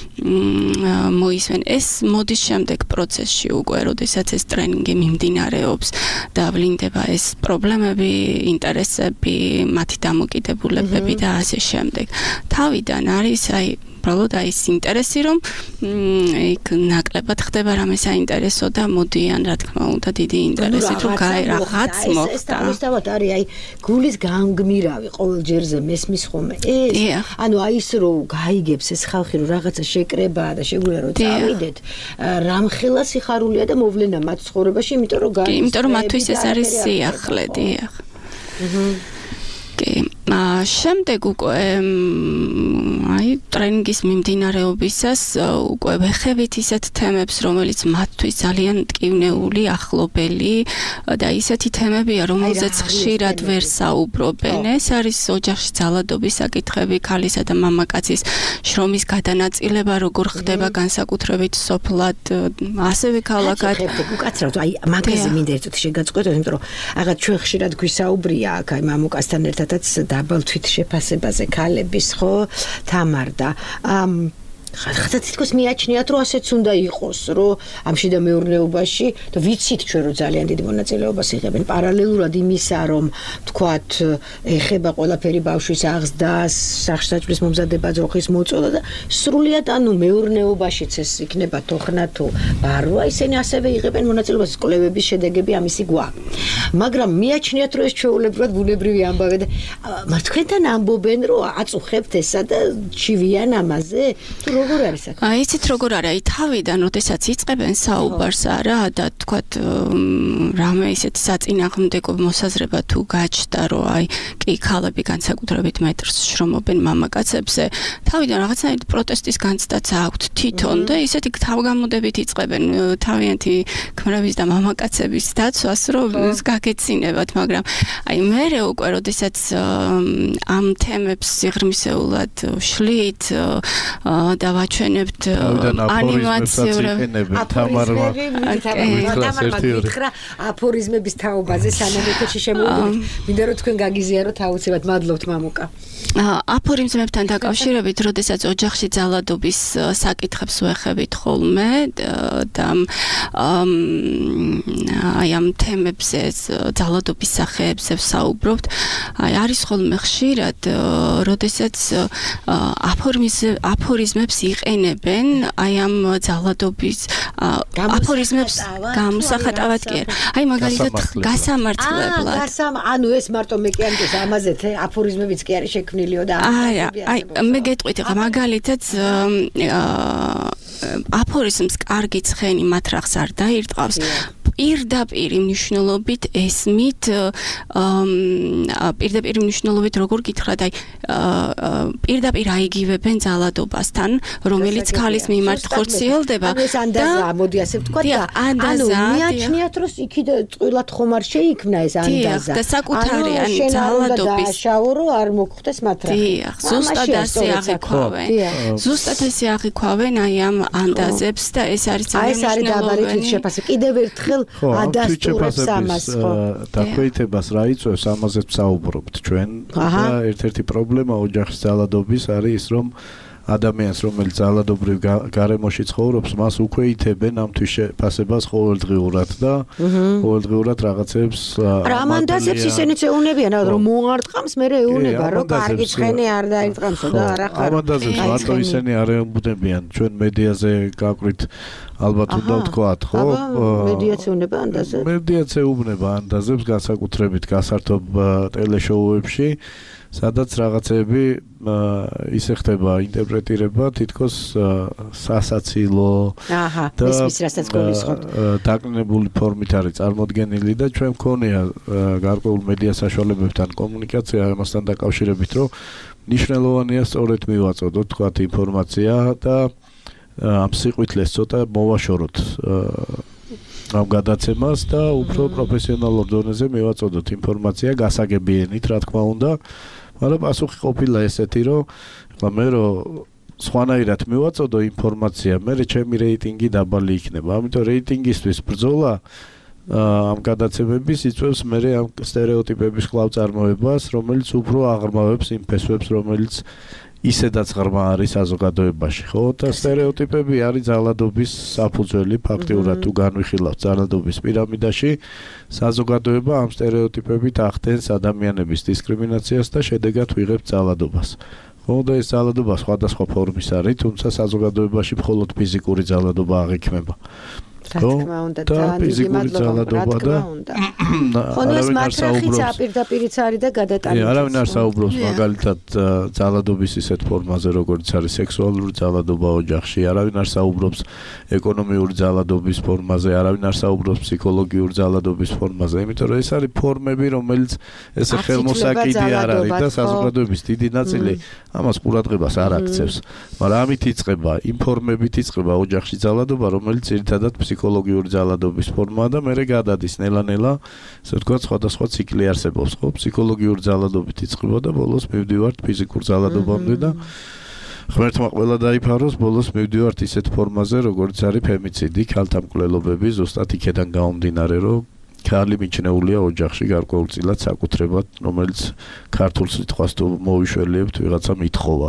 მოისმენ. ეს მოდის შემდეგ პროცესში უკვე, როდესაც ეს ტრენინგი მიმდინარეობს და ვლინდება ეს პრობლემები, ინტერესები, მათი დამოკიდებულებები და ასე შემდეგ. თავიდან არის აი უბრალოდ აი ეს ინტერესი რომ იქ ნაკლებად ხდება რამე საინტერესო და მოდიან რა თქმა უნდა დიდი ინტერესით რომ რაღაც მოხდა. თავისთავად არის აი გულის გამგმირავი ყოველ ჯერზე მესმის ხოლმე ეს. ანუ აი ის რომ გაიგებს ეს ხალხი რომ რაღაცა შეკრებაა და შეგვიძლია რომ წავიდეთ რამხელა სიხარულია და მოვლენა მათ ცხოვრებაში, იმიტომ რომ კი, იმიტომ რომ მათთვის ეს არის სიახლე, დიახ. კი. შემდეგ უკვე აი ტრენინგის მიმდინარეობისას უკვე ვეხებით ისეთ თემებს, რომელიც მათთვის ძალიან მტკივნეული, ახლობელი და ისეთი თემებია, რომელზეც ხშირად ვერ საუბრობენ. ეს არის ოჯახში ძალადობის საკითხები, ქალისა და მამაკაცის შრომის გადანაწილება, როგორ ხდება განსაკუთრებით სოფლად, ასევე ქალაქად. უკაცრავთ, აი მაგაზე მინდა ერთად შეგაწყვეტოთ, იმიტომ რომ რაღაც ჩვენ ხშირად გვისაუბრია აქ აი მამუკასთან ერთადაც დაბალ თვით შეფასებაზე ქალების, ხო, თამარ და ხათა თითქოს მიაჩნიათ რომ ასეც უნდა იყოს, რომ ამ შიდა მეურნეობაში და ვიცით ჩვენ რომ ძალიან დიდი მონაწილეობას იღებენ პარალელურად იმისა, რომ თქვათ ეხება ყველაფერი ბავშვის აღზრდას, სახსრაჭრის მომზადება, ძროხის მოწოდა და სრულიად ანუ მეურნეობაშიც ეს იქნება თოხნა თუ ბარვა, ისინი ასევე იღებენ მონაწილეობას, კვლევების შედეგები ამისი გვაქვს. მაგრამ მიაჩნიათ რომ ეს ჩვეულებრივად ბუნებრივი ამბავია და თქვენთან ამბობენ რომ აწუხებთ ესა და ჩივიან ამაზე თუ როგორ არის აქ? იცით როგორ არის? აი თავიდან, როდესაც იწყებენ საუბარს არა და თქვათ რამე ისეთ საწინააღმდეგო მოსაზრება თუ გაჩნდა, რომ აი კი ქალები განსაკუთრებით მეტრს შრომობენ მამაკაცებზე, თავიდან რაღაცნაირად პროტესტის განცდაც აქვთ თვითონ და ისეთი თავგამოდებით იწყებენ თავიანთი ქმრების და მამაკაცების დაცვას, რომ გაგეცინებათ, მაგრამ აი მერე უკვე, როდესაც ამ თემებს სიღრმისეულად ვშლით და ვაჩვენებთ ანიმაციურად აფორიზმების თაობაზე სანამ ეთერში შემოვიდეთ. მინდა რომ თქვენ გაგიზიაროთ აუცილებლად. მადლობთ მამუკა. აფორიზმებთან დაკავშირებით, როდესაც ოჯახში ძალადობის საკითხებს ვეხებით ხოლმე და აი ამ თემებზე, ძალადობის სახეებზე ვსაუბრობთ, აი არის ხოლმე ხშირად, როდესაც აფორიზმებს იყენებენ აი ამ ძალადობის აფორიზმებს გამოსახატავად კი არა. აი მაგალითად გასამართლებლად. ანუ ეს მარტო მე კი არ მგეს ამაზე აფორიზმებიც კი არის შექმნილიო და აი მე გეტყვით ახლა მაგალითად აფორიზმს კარგი ცხენი მათ რახს არ დაირტყავს. პირდაპირ მნიშვნელობით ესმით პირდაპირ მნიშვნელობით როგორ გითხრათ აი პირდაპირ აიგივებენ ძალადობასთან, რომელიც ქალის მიმართ ხორციელდება და მოდი ასე ვთქვათ და ანუ მიაჩნიათ რომ იქით წვილად ხომ არ შეიქმნა ეს ანდაზა და საკუთარი ან ძალადობის შაურო არ მოგხდეს მათ რა. ზუსტად ასე აღიქვავენ. ზუსტად ასე აღიქვავენ აი ამ ანდაზებს და ეს არის ძალიან მნიშვნელოვანი. კიდევ ერთხელ ადასტურებს ამას ხო? დაქვეითებას რა იწვევს, ამაზე ვსაუბრობთ ჩვენ და ერთ-ერთი პრობლემა ოჯახის ძალადობის არის ის, რომ ადამიანს, რომელიც ძალადობრივ გარემოში ცხოვრობს, მას უქვეითებენ ამ თვითშეფასებას ყოველდღიურად და ყოველდღიურად რაღაცებს ამანდაზებს ისინიც ეუნებიან, რომ მოარტყამს, მე ეუნება, რომ კარგი ცხენი არ დაირტყამსო და არა ხარ. ამანდაზებს მარტო ისინი არ ეუბნებიან, ჩვენ მედიაზე გაკვირთ ალბათ უნდა ვთქვათ, ხო? მედიაც ეუბნება ანდაზებს. მედიაც ეუბნება ანდაზებს განსაკუთრებით გასართობ ტელეშოუებში, სადაც რაღაცები ისე ხდება ინტერპრეტირება თითქოს სასაცილო და მისმის რასაც გულისხმობთ. დაკნინებული ფორმით არის წარმოდგენილი და ჩვენ მქონია გარკვეულ მედია საშუალებებთან კომუნიკაცია ამასთან დაკავშირებით, რომ მნიშვნელოვანია სწორედ მივაწოდოთ თქვათ ინფორმაცია და ამ სიყვითლეს ცოტა მოვაშოროთ ამ გადაცემას და უფრო პროფესიონალურ დონეზე მივაწოდოთ ინფორმაცია გასაგებიენით, რა თქმა უნდა. მაგრამ პასუხი ყოფილა ესეთი, რომ მე სხვანაირად მივაწოდო ინფორმაცია, მე ჩემი რეიტინგი დაბალი იქნება. ამიტომ რეიტინგისთვის ბრძოლა ამ გადაცემების იწვევს მე ამ სტერეოტიპების კვლავ წარმოებას, რომელიც უფრო აღრმავებს იმ ფესვებს, რომელიც ისედაც ღრმა არის საზოგადოებაში. ხო, და სტერეოტიპები არის ძალადობის საფუძველი, ფაქტიურად თუ განვიხილავთ ძალადობის პირამიდაში, საზოგადოება ამ სტერეოტიპებით ახდენს ადამიანების დისკრიმინაციას და შედეგად ვიღებთ ძალადობას. ხო, და ეს ძალადობა სხვადასხვა ფორმის არის, თუმცა საზოგადოებაში მხოლოდ ფიზიკური ძალადობა აღიქმება. რა თქმა უნდა და ფიზიკური ძალადობა და ხო, ეს მართლაც აპირდაპირიც არის და გადატანილი. არავინ არ საუბრობს მაგალითად ძალადობის ისეთ ფორმაზე, როგორც არის სექსუალური ძალადობა ოჯახში, არავინ არ საუბრობს ეკონომიური ძალადობის ფორმაზე, არავინ არ საუბრობს ფსიქოლოგიური ძალადობის ფორმაზე, იმიტომ რომ ეს არის ფორმები, რომელიც ესე ხელმოსაკიდი არ არის და საზოგადოების დიდი ნაწილი ამას ყურადღებას არ აქცევს. მაგრამ ამით იწყება, ინფორმებით იწყება ოჯახში ძალადობა, რომელიც ძირითადად ფსიქოლოგიური ძალადობის ფორმაა და მერე გადადის ნელა-ნელა, ასე ვთქვათ, სხვადასხვა ციკლი არსებობს, ხო? ფსიქოლოგიური ძალადობით იწყება და ბოლოს მივდივართ ფიზიკურ ძალადობამდე და ღმერთმა ყველა დაიფაროს, ბოლოს მივდივართ ისეთ ფორმაზე, როგორც არის ფემიციდი, ქალთა მკვლელობები, ზუსტად იქედან გამომდინარე, რომ ქალი მიჩნეულია ოჯახში გარკვეულწილად საკუთრებად, რომელიც ქართულ სიტყვას თუ მოვიშველიებთ, ვიღაცა მithხოვა.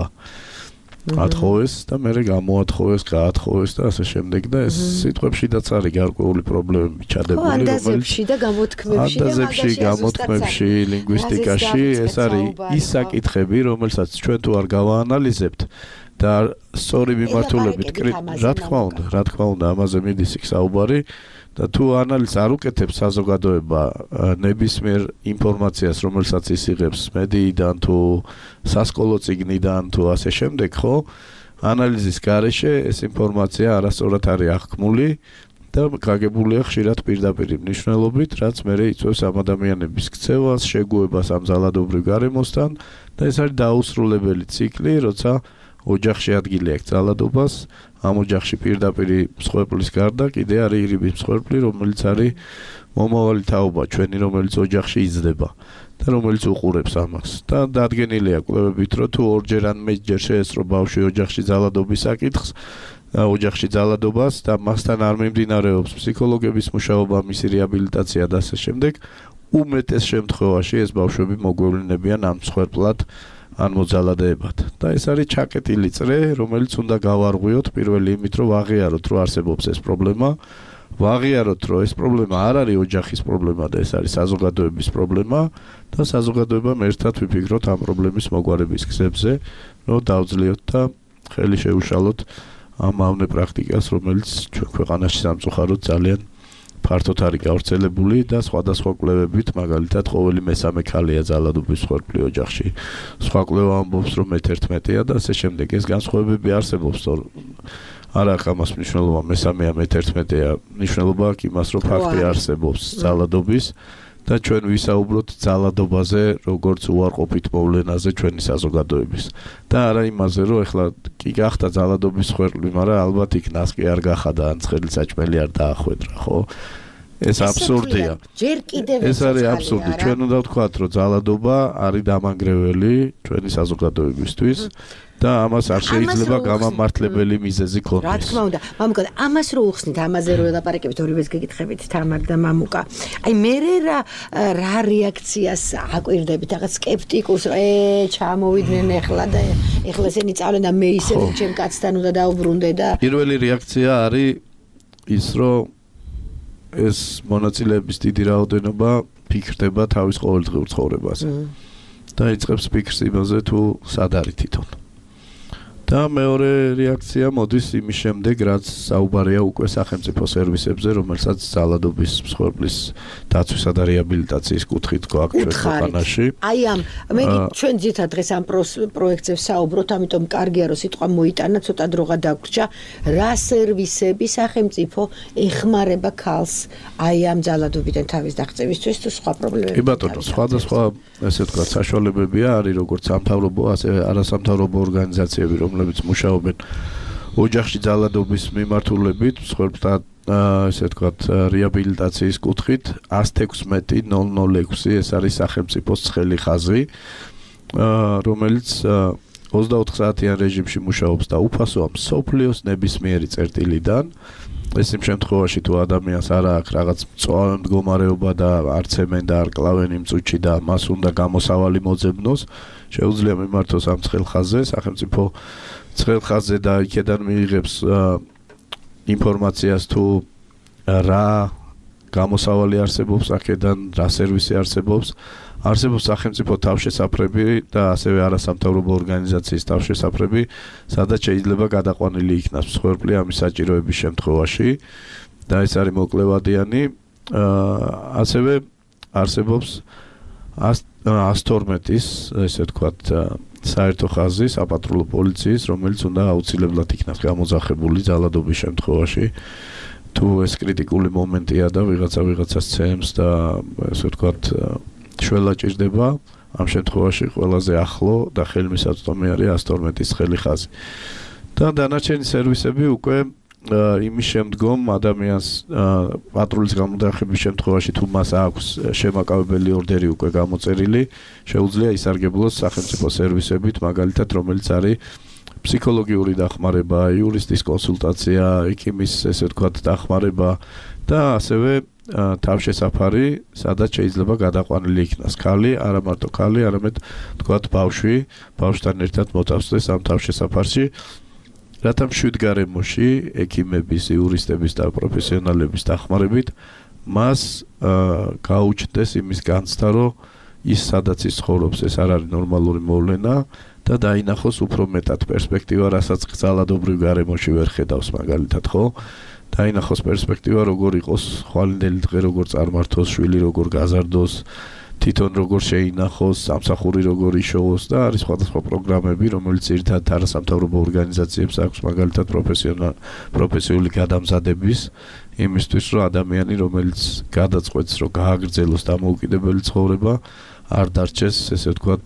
ათხოვეს და მე გამოათხოვეს, გაათხოვეს და ასე შემდეგ და ეს სიტყვებშიდაც არის გარკვეული პრობლემები ჩადებული, ანდაზებში და გამოთქმებში და გამოთქმებში, ლინგვისტიკაში ეს არის ის საკითხები, რომელსაც ჩვენ თუ არ გავაანალიზებთ და სწორი მიმართულებით, რა თქმა უნდა, ამაზე მიდის იქ საუბარი და თუ ანალიზს არ უკეთებს საზოგადოება ნებისმიერ ინფორმაციას, რომელსაც ის იღებს მედიიდან თუ სასკოლო წიგნიდან თუ ასე შემდეგ, ხო? ანალიზის გარეშე ეს ინფორმაცია არასწორად არის აღქმული და გაგებულია ხშირად პირდაპირ მნიშვნელობით, რაც მერე იწვევს ამ ადამიანების ქცევას, შეგუებას ამ ძალადობრივ გარემოსთან და ეს არის დაუსრულებელი ციკლი, როცა ოჯახში ადგილი აქვს ძალადობას, ამ ოჯახში პირდაპირ მსხვერპლის გარდა კიდე არის ირიბის მსხვერპლი, რომელიც არის მომავალი თაობა ჩვენი, რომელიც ოჯახში იზრდება და რომელიც უყურებს ამას. და დადგენილია კვლევებით, რომ თუ ორჯერ ან მეტჯერ შეესწრო ბავშვი ოჯახში ძალადობის საკითხს, ოჯახში ძალადობას და მასთან არ მიმდინარეობს ფსიქოლოგების მუშაობა, მისი რეაბილიტაცია და ასე შემდეგ, უმეტეს შემთხვევაში ეს ბავშვები მოგვევლინებიან ამ მსხვერპლად ან მოძალადეებად. და ეს არის ჩაკეტილი წრე, რომელიც უნდა გავარღვიოთ პირველი იმით, რომ ვაღიაროთ, რომ არსებობს ეს პრობლემა, ვაღიაროთ, რომ ეს პრობლემა არ არის ოჯახის პრობლემა და ეს არის საზოგადოების პრობლემა და საზოგადოებამ ერთად ვიფიქროთ ამ პრობლემის მოგვარების გზებზე, რომ დავძლიოთ და ხელი შეუშალოთ ამ მავნე პრაქტიკას, რომელიც ჩვენ ქვეყანაში სამწუხაროდ ძალიან ფართოდ არის გავრცელებული და სხვადასხვა კვლევებით, მაგალითად, ყოველი მესამე ქალია ძალადობის მსხვერპლი ოჯახში. სხვა კვლევა ამბობს, რომ მე-11-ია და ასე შემდეგ. ეს განსხვავებები არსებობს, არ აქვს ამას მნიშვნელობა, მესამეა, მე-11-ია. მნიშვნელობა აქვს იმას, რომ ფაქტი არსებობს ძალადობის და ჩვენ ვისაუბროთ ძალადობაზე, როგორც უარყოფით მოვლენაზე ჩვენი საზოგადოების. და არა იმაზე, რომ ეხლა კი გახდა ძალადობის მსხვერპლი, მაგრამ ალბათ იქ ნასკი არ გახადა, ან ცხელი საჭმელი არ დაახვედრა, ხო? ეს აბსურდია. ეს არის აბსურდი. ჩვენ უნდა ვთქვათ, რომ ძალადობა არის დამანგრეველი ჩვენი საზოგადოებისთვის. და ამას არ შეიძლება გამამართლებელი მიზეზი ქონდეს. რა თქმა უნდა, მამუკა, ამას რო უხსნით, ამაზე რო ელაპარაკებთ ორივეს გეკითხებით თამარ და მამუკა. აი მე რა რეაქციას აკვირდებით, რაღაც სკეპტიკურს, ჩამოვიდნენ ეხლა და ეხლა ესენი წავლენ და მე ისე ჩემ კაცთან უნდა დაუბრუნდე და პირველი რეაქცია არის ის, რომ ეს მონაწილეების დიდი რაოდენობა ფიქრდება თავის ყოველდღიურ ცხოვრებაზე. და იწყებს ფიქრს იმაზე, თუ სად არის თვითონ. და მეორე რეაქცია მოდის იმის შემდეგ, რაც საუბარია უკვე სახელმწიფო სერვისებზე, რომელსაც ძალადობის მსხვერპლის დაცვისა და რეაბილიტაციის კუთხით გვაქვს ჩვენ ქვეყანაში. აი ამ მე ჩვენ ძირითადად დღეს ამ პროექტზე ვსაუბრობთ, ამიტომ კარგია რომ სიტყვა მოიტანა, ცოტა დროღა დაგვრჩა, რა სერვისები სახელმწიფო ეხმარება ქალს აი ამ ძალადობიდან თავის დაღწევისთვის თუ სხვა პრობლემები. კი ბატონო, სხვადასხვა ესე ვთქვათ, საშუალებებია, არის როგორც სამთავრობო, ასევე არასამთავრობო ორგანიზაციები, რომლებიც მუშაობენ ოჯახში ძალადობის მიმართულებით, მსხვერპლთა ესე ვთქვათ, რეაბილიტაციის კუთხით 116.006 ეს არის სახელმწიფოს ცხელი ხაზი, რომელიც 24 საათიან რეჟიმში მუშაობს და უფასოა მსოფლიოს ნებისმიერი წერტილიდან. ეს იმ შემთხვევაში თუ ადამიანს არ აქვს რაღაც მწვავე მდგომარეობა და არ ცემენ და არ კლავენ იმ წუთში და მას უნდა გამოსავალი მოძებნოს, შეუძლია მიმართოს ამ ცხელ ხაზზე, სახელმწიფო ცხელ ხაზზე და იქედან მიიღებს ინფორმაციას თუ რა გამოსავალი არსებობს აქედან, რა სერვისი არსებობს. არსებობს სახელმწიფო თავშესაფრები და ასევე არასამთავრობო ორგანიზაციის თავშესაფრები, სადაც შეიძლება გადაყვანილი იქნას მსხვერპლი ამის საჭიროების შემთხვევაში და ეს არის მოკლევადიანი. ასევე არსებობს 112-ის, ესე ვთქვათ, საერთო ხაზი საპატრულო პოლიციის, რომელიც უნდა აუცილებლად იქნას გამოძახებული ძალადობის შემთხვევაში. თუ ეს კრიტიკული მომენტია და ვიღაცას ცემს და ესე ვთქვათ შველა ჭირდება, ამ შემთხვევაში ყველაზე ახლო და ხელმისაწვდომი არის 112-ის ცხელი ხაზი. და დანარჩენი სერვისები უკვე იმის შემდგომ ადამიანს პატრულის გამოდახების შემთხვევაში თუ მას აქვს შემაკავებელი ორდერი უკვე გამოწერილი, შეუძლია ისარგებლოს სახელმწიფო სერვისებით, მაგალითად, რომელიც არის ფსიქოლოგიური დახმარება, იურისტის კონსულტაცია, ექიმის, ესე ვთქვათ, დახმარება და ასევე თავშესაფარი, სადაც შეიძლება გადაყვანილი იქნას ქალი, არა მარტო ქალი, არამედ თქვათ ბავშვი, ბავშვთან ერთად მოწავსდეს ამ თავშესაფარში, რათა მშვიდგარემოში ექიმების, იურისტების და პროფესიონალების დახმარებით მას გაუჩნდეს იმის განცდა, რომ ის სადაც ის ცხოვრობს, ეს არ არის ნორმალური მოვლენა და დაინახოს უფრო მეტად პერსპექტივა, რასაც ძალადობრივ გარემოში ვერ ხედავს მაგალითად, ხო? დაინახოს პერსპექტივა, როგორ იყოს ხვალინდელი დღე, როგორ წარმართოს, შვილი როგორ გაზარდოს, თვითონ როგორ შეინახოს, სამსახური როგორ იშოვოს და არის სხვადასხვა პროგრამები, რომელიც ერთად არასამთავრობო ორგანიზაციებს აქვს მაგალითად პროფესიული გადამზადების იმისთვის, რომ ადამიანი, რომელიც გადაწყვეტს, რომ გააგრძელოს დამოუკიდებელი ცხოვრება, არ დარჩეს, ესე ვთქვათ,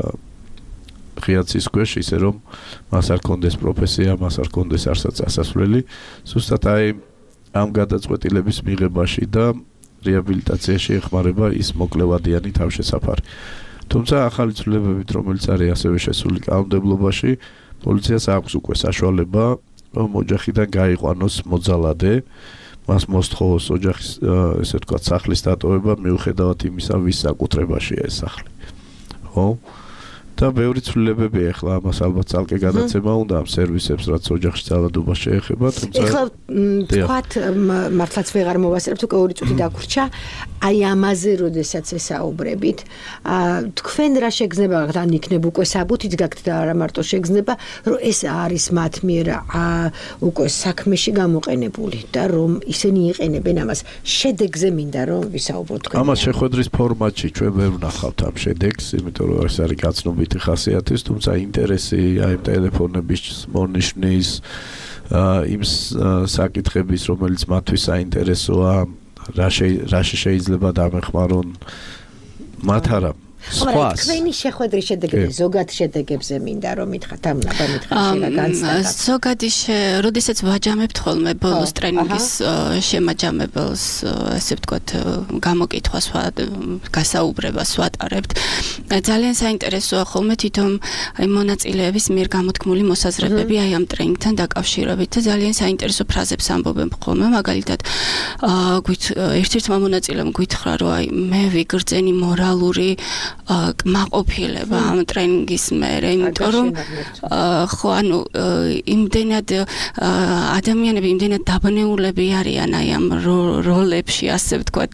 ღიაცის ქვეშ, ისე რომ მას არ კონდეს პროფესია, მას არ კონდეს არსაც ასასვლელი, ზუსტად აი ამ გადაწყვეტილების მიღებაში და რეაბილიტაციაში ეხმარება ის მოკლევადიანი თავშესაფარი. თუმცა ახალი ცვლილებებით, რომელიც არის ასევე შესული კანონმდებლობაში, პოლიციას აქვს უკვე საშუალება, რომ ოჯახიდან გაიყვანოს მოძალადე, მას მოსთხოვოს ოჯახის, ესე ვთქვათ, სახლის დატოვება მიუხედავად იმისა, ვის საკუთრებაშია ეს სახლი. ხო? და ბევრი ცვლილებები ახლა ამას ალბათ ცალკე გადაცემა უნდა ამ სერვისებს, რაც ოჯახში ძალადობა შეეხება, თუმცა ახლა თქვათ მართლაც ვეღარ მოვასწრებთ, უკვე 2 წუთი დაგვრჩა, აი ამაზე როდესაც ესაუბრებით, თქვენ რა შეგრძნება, ან იქნებ უკვე საბუთით გაქვთ და არა მარტო შეგრძნება, რომ ეს არის მათ მიერ უკვე საქმეში გამოყენებული და რომ ისინი იყენებენ ამას. შედეგზე მინდა რომ ვისაუბროთ თქვენ. ამას შეხვედრის ფორმატში ჩვენ ვერ ვნახავთ ამ შედეგს, იმიტომ რომ ეს არის გაცნობი ხასიათის, თუმცა ინტერესი აი ტელეფონების მონიშნის იმ საკითხების, რომელიც მათთვის საინტერესოა, რა შეიძლება დამეხმარონ მათ არა. სხვა თქვენი შეხვედრის შედეგებზე, ზოგად შედეგებზე მინდა რომ მითხრათ, ამ ნაბა მითხრათ შეიძლება განცდათ. ზოგადი როდესაც ვაჯამებთ ხოლმე ბოლოს ტრენინგის შემაჯამებელს, ასე ვთქვათ, გამოკითხვას გასაუბრებას ვატარებთ. ძალიან საინტერესოა ხოლმე თვითონ აი მონაწილეების მიერ გამოთქმული მოსაზრებები აი ამ ტრენინგთან დაკავშირებით და ძალიან საინტერესო ფრაზებს ამბობენ ხოლმე, მაგალითად, ერთ-ერთმა მონაწილემ გითხრა, რომ აი მე ვიგრძენი მორალური კმაყოფილება ამ ტრენინგის მერე, იმიტომ რომ ხო, ანუ იმდენად ადამიანები იმდენად დაბნეულები არიან აი ამ როლებში, ასე ვთქვათ,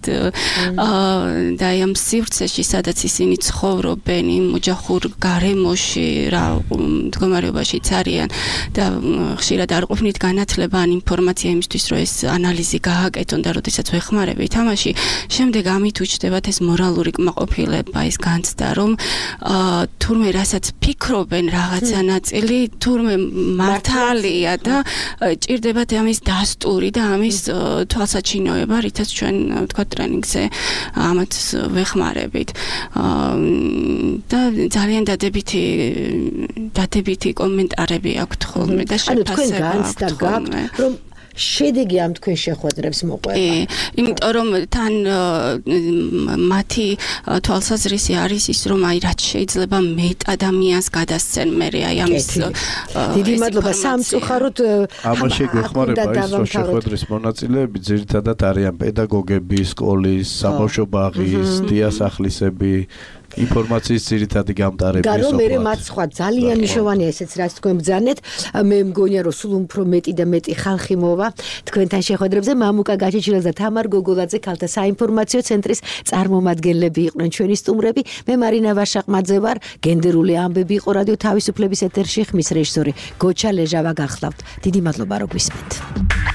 და აი ამ სივრცეში, სადაც ისინი ცხოვრობენ, იმ ოჯახურ გარემოში, რა მდგომარეობაშიც არიან და ხშირად არ ყოფნით განათლება ან ინფორმაცია იმისთვის, რომ ეს ანალიზი გააკეთონ და როდესაც ვეხმარებით ამაში, შემდეგ ამით უჩნდებათ ეს მორალური კმაყოფილება, ეს განცდა, რომ თურმე რასაც ფიქრობენ რაღაცა ნაწილი, თურმე მართალია და ჭირდებათ ამის დასტური და ამის თვალსაჩინოება, რითაც ჩვენ ვთქვათ ტრენინგზე ამათ ვეხმარებით. და ძალიან დადებითი კომენტარები აქვთ ხოლმე და შეფასება აქვთ ხოლმე. რომ შედეგი ამ თქვენ შეხვედრებს მოყვება? იმიტომ რომ თან მათი თვალსაზრისი არის ის რომ აი რაც შეიძლება მეტ ადამიანს გადასცენ მე აი ამის დიდი მადლობა სამწუხაროდ ამაში გვეხმარება ის რომ შეხვედრის მონაწილეები ძირითადად არიან პედაგოგები, სკოლის, საბავშვო ბაღის, დიასახლისები, ინფორმაციის ძირითადი გამტარები გარო მე მათ სხვა ძალიან მნიშვნელოვანია ესეც რაც თქვენ ბრძანეთ მე მგონია რომ სულ უფრო მეტი და მეტი ხალხი მოვა თქვენთან შეხვედრებზე მამუკა გაჩეჩილას და თამარ გოგოლაძე ქალთა საინფორმაციო ცენტრის წარმომადგენლები იყვნენ ჩვენი სტუმრები მე მარინა ვაშაყმაძე ვარ გენდერული ამბები იყო რადიო თავისუფლების ეთერში ხმის რეჟისორი გოჩა ლეჟავა გახლავთ დიდი მადლობა რომ გვისმენთ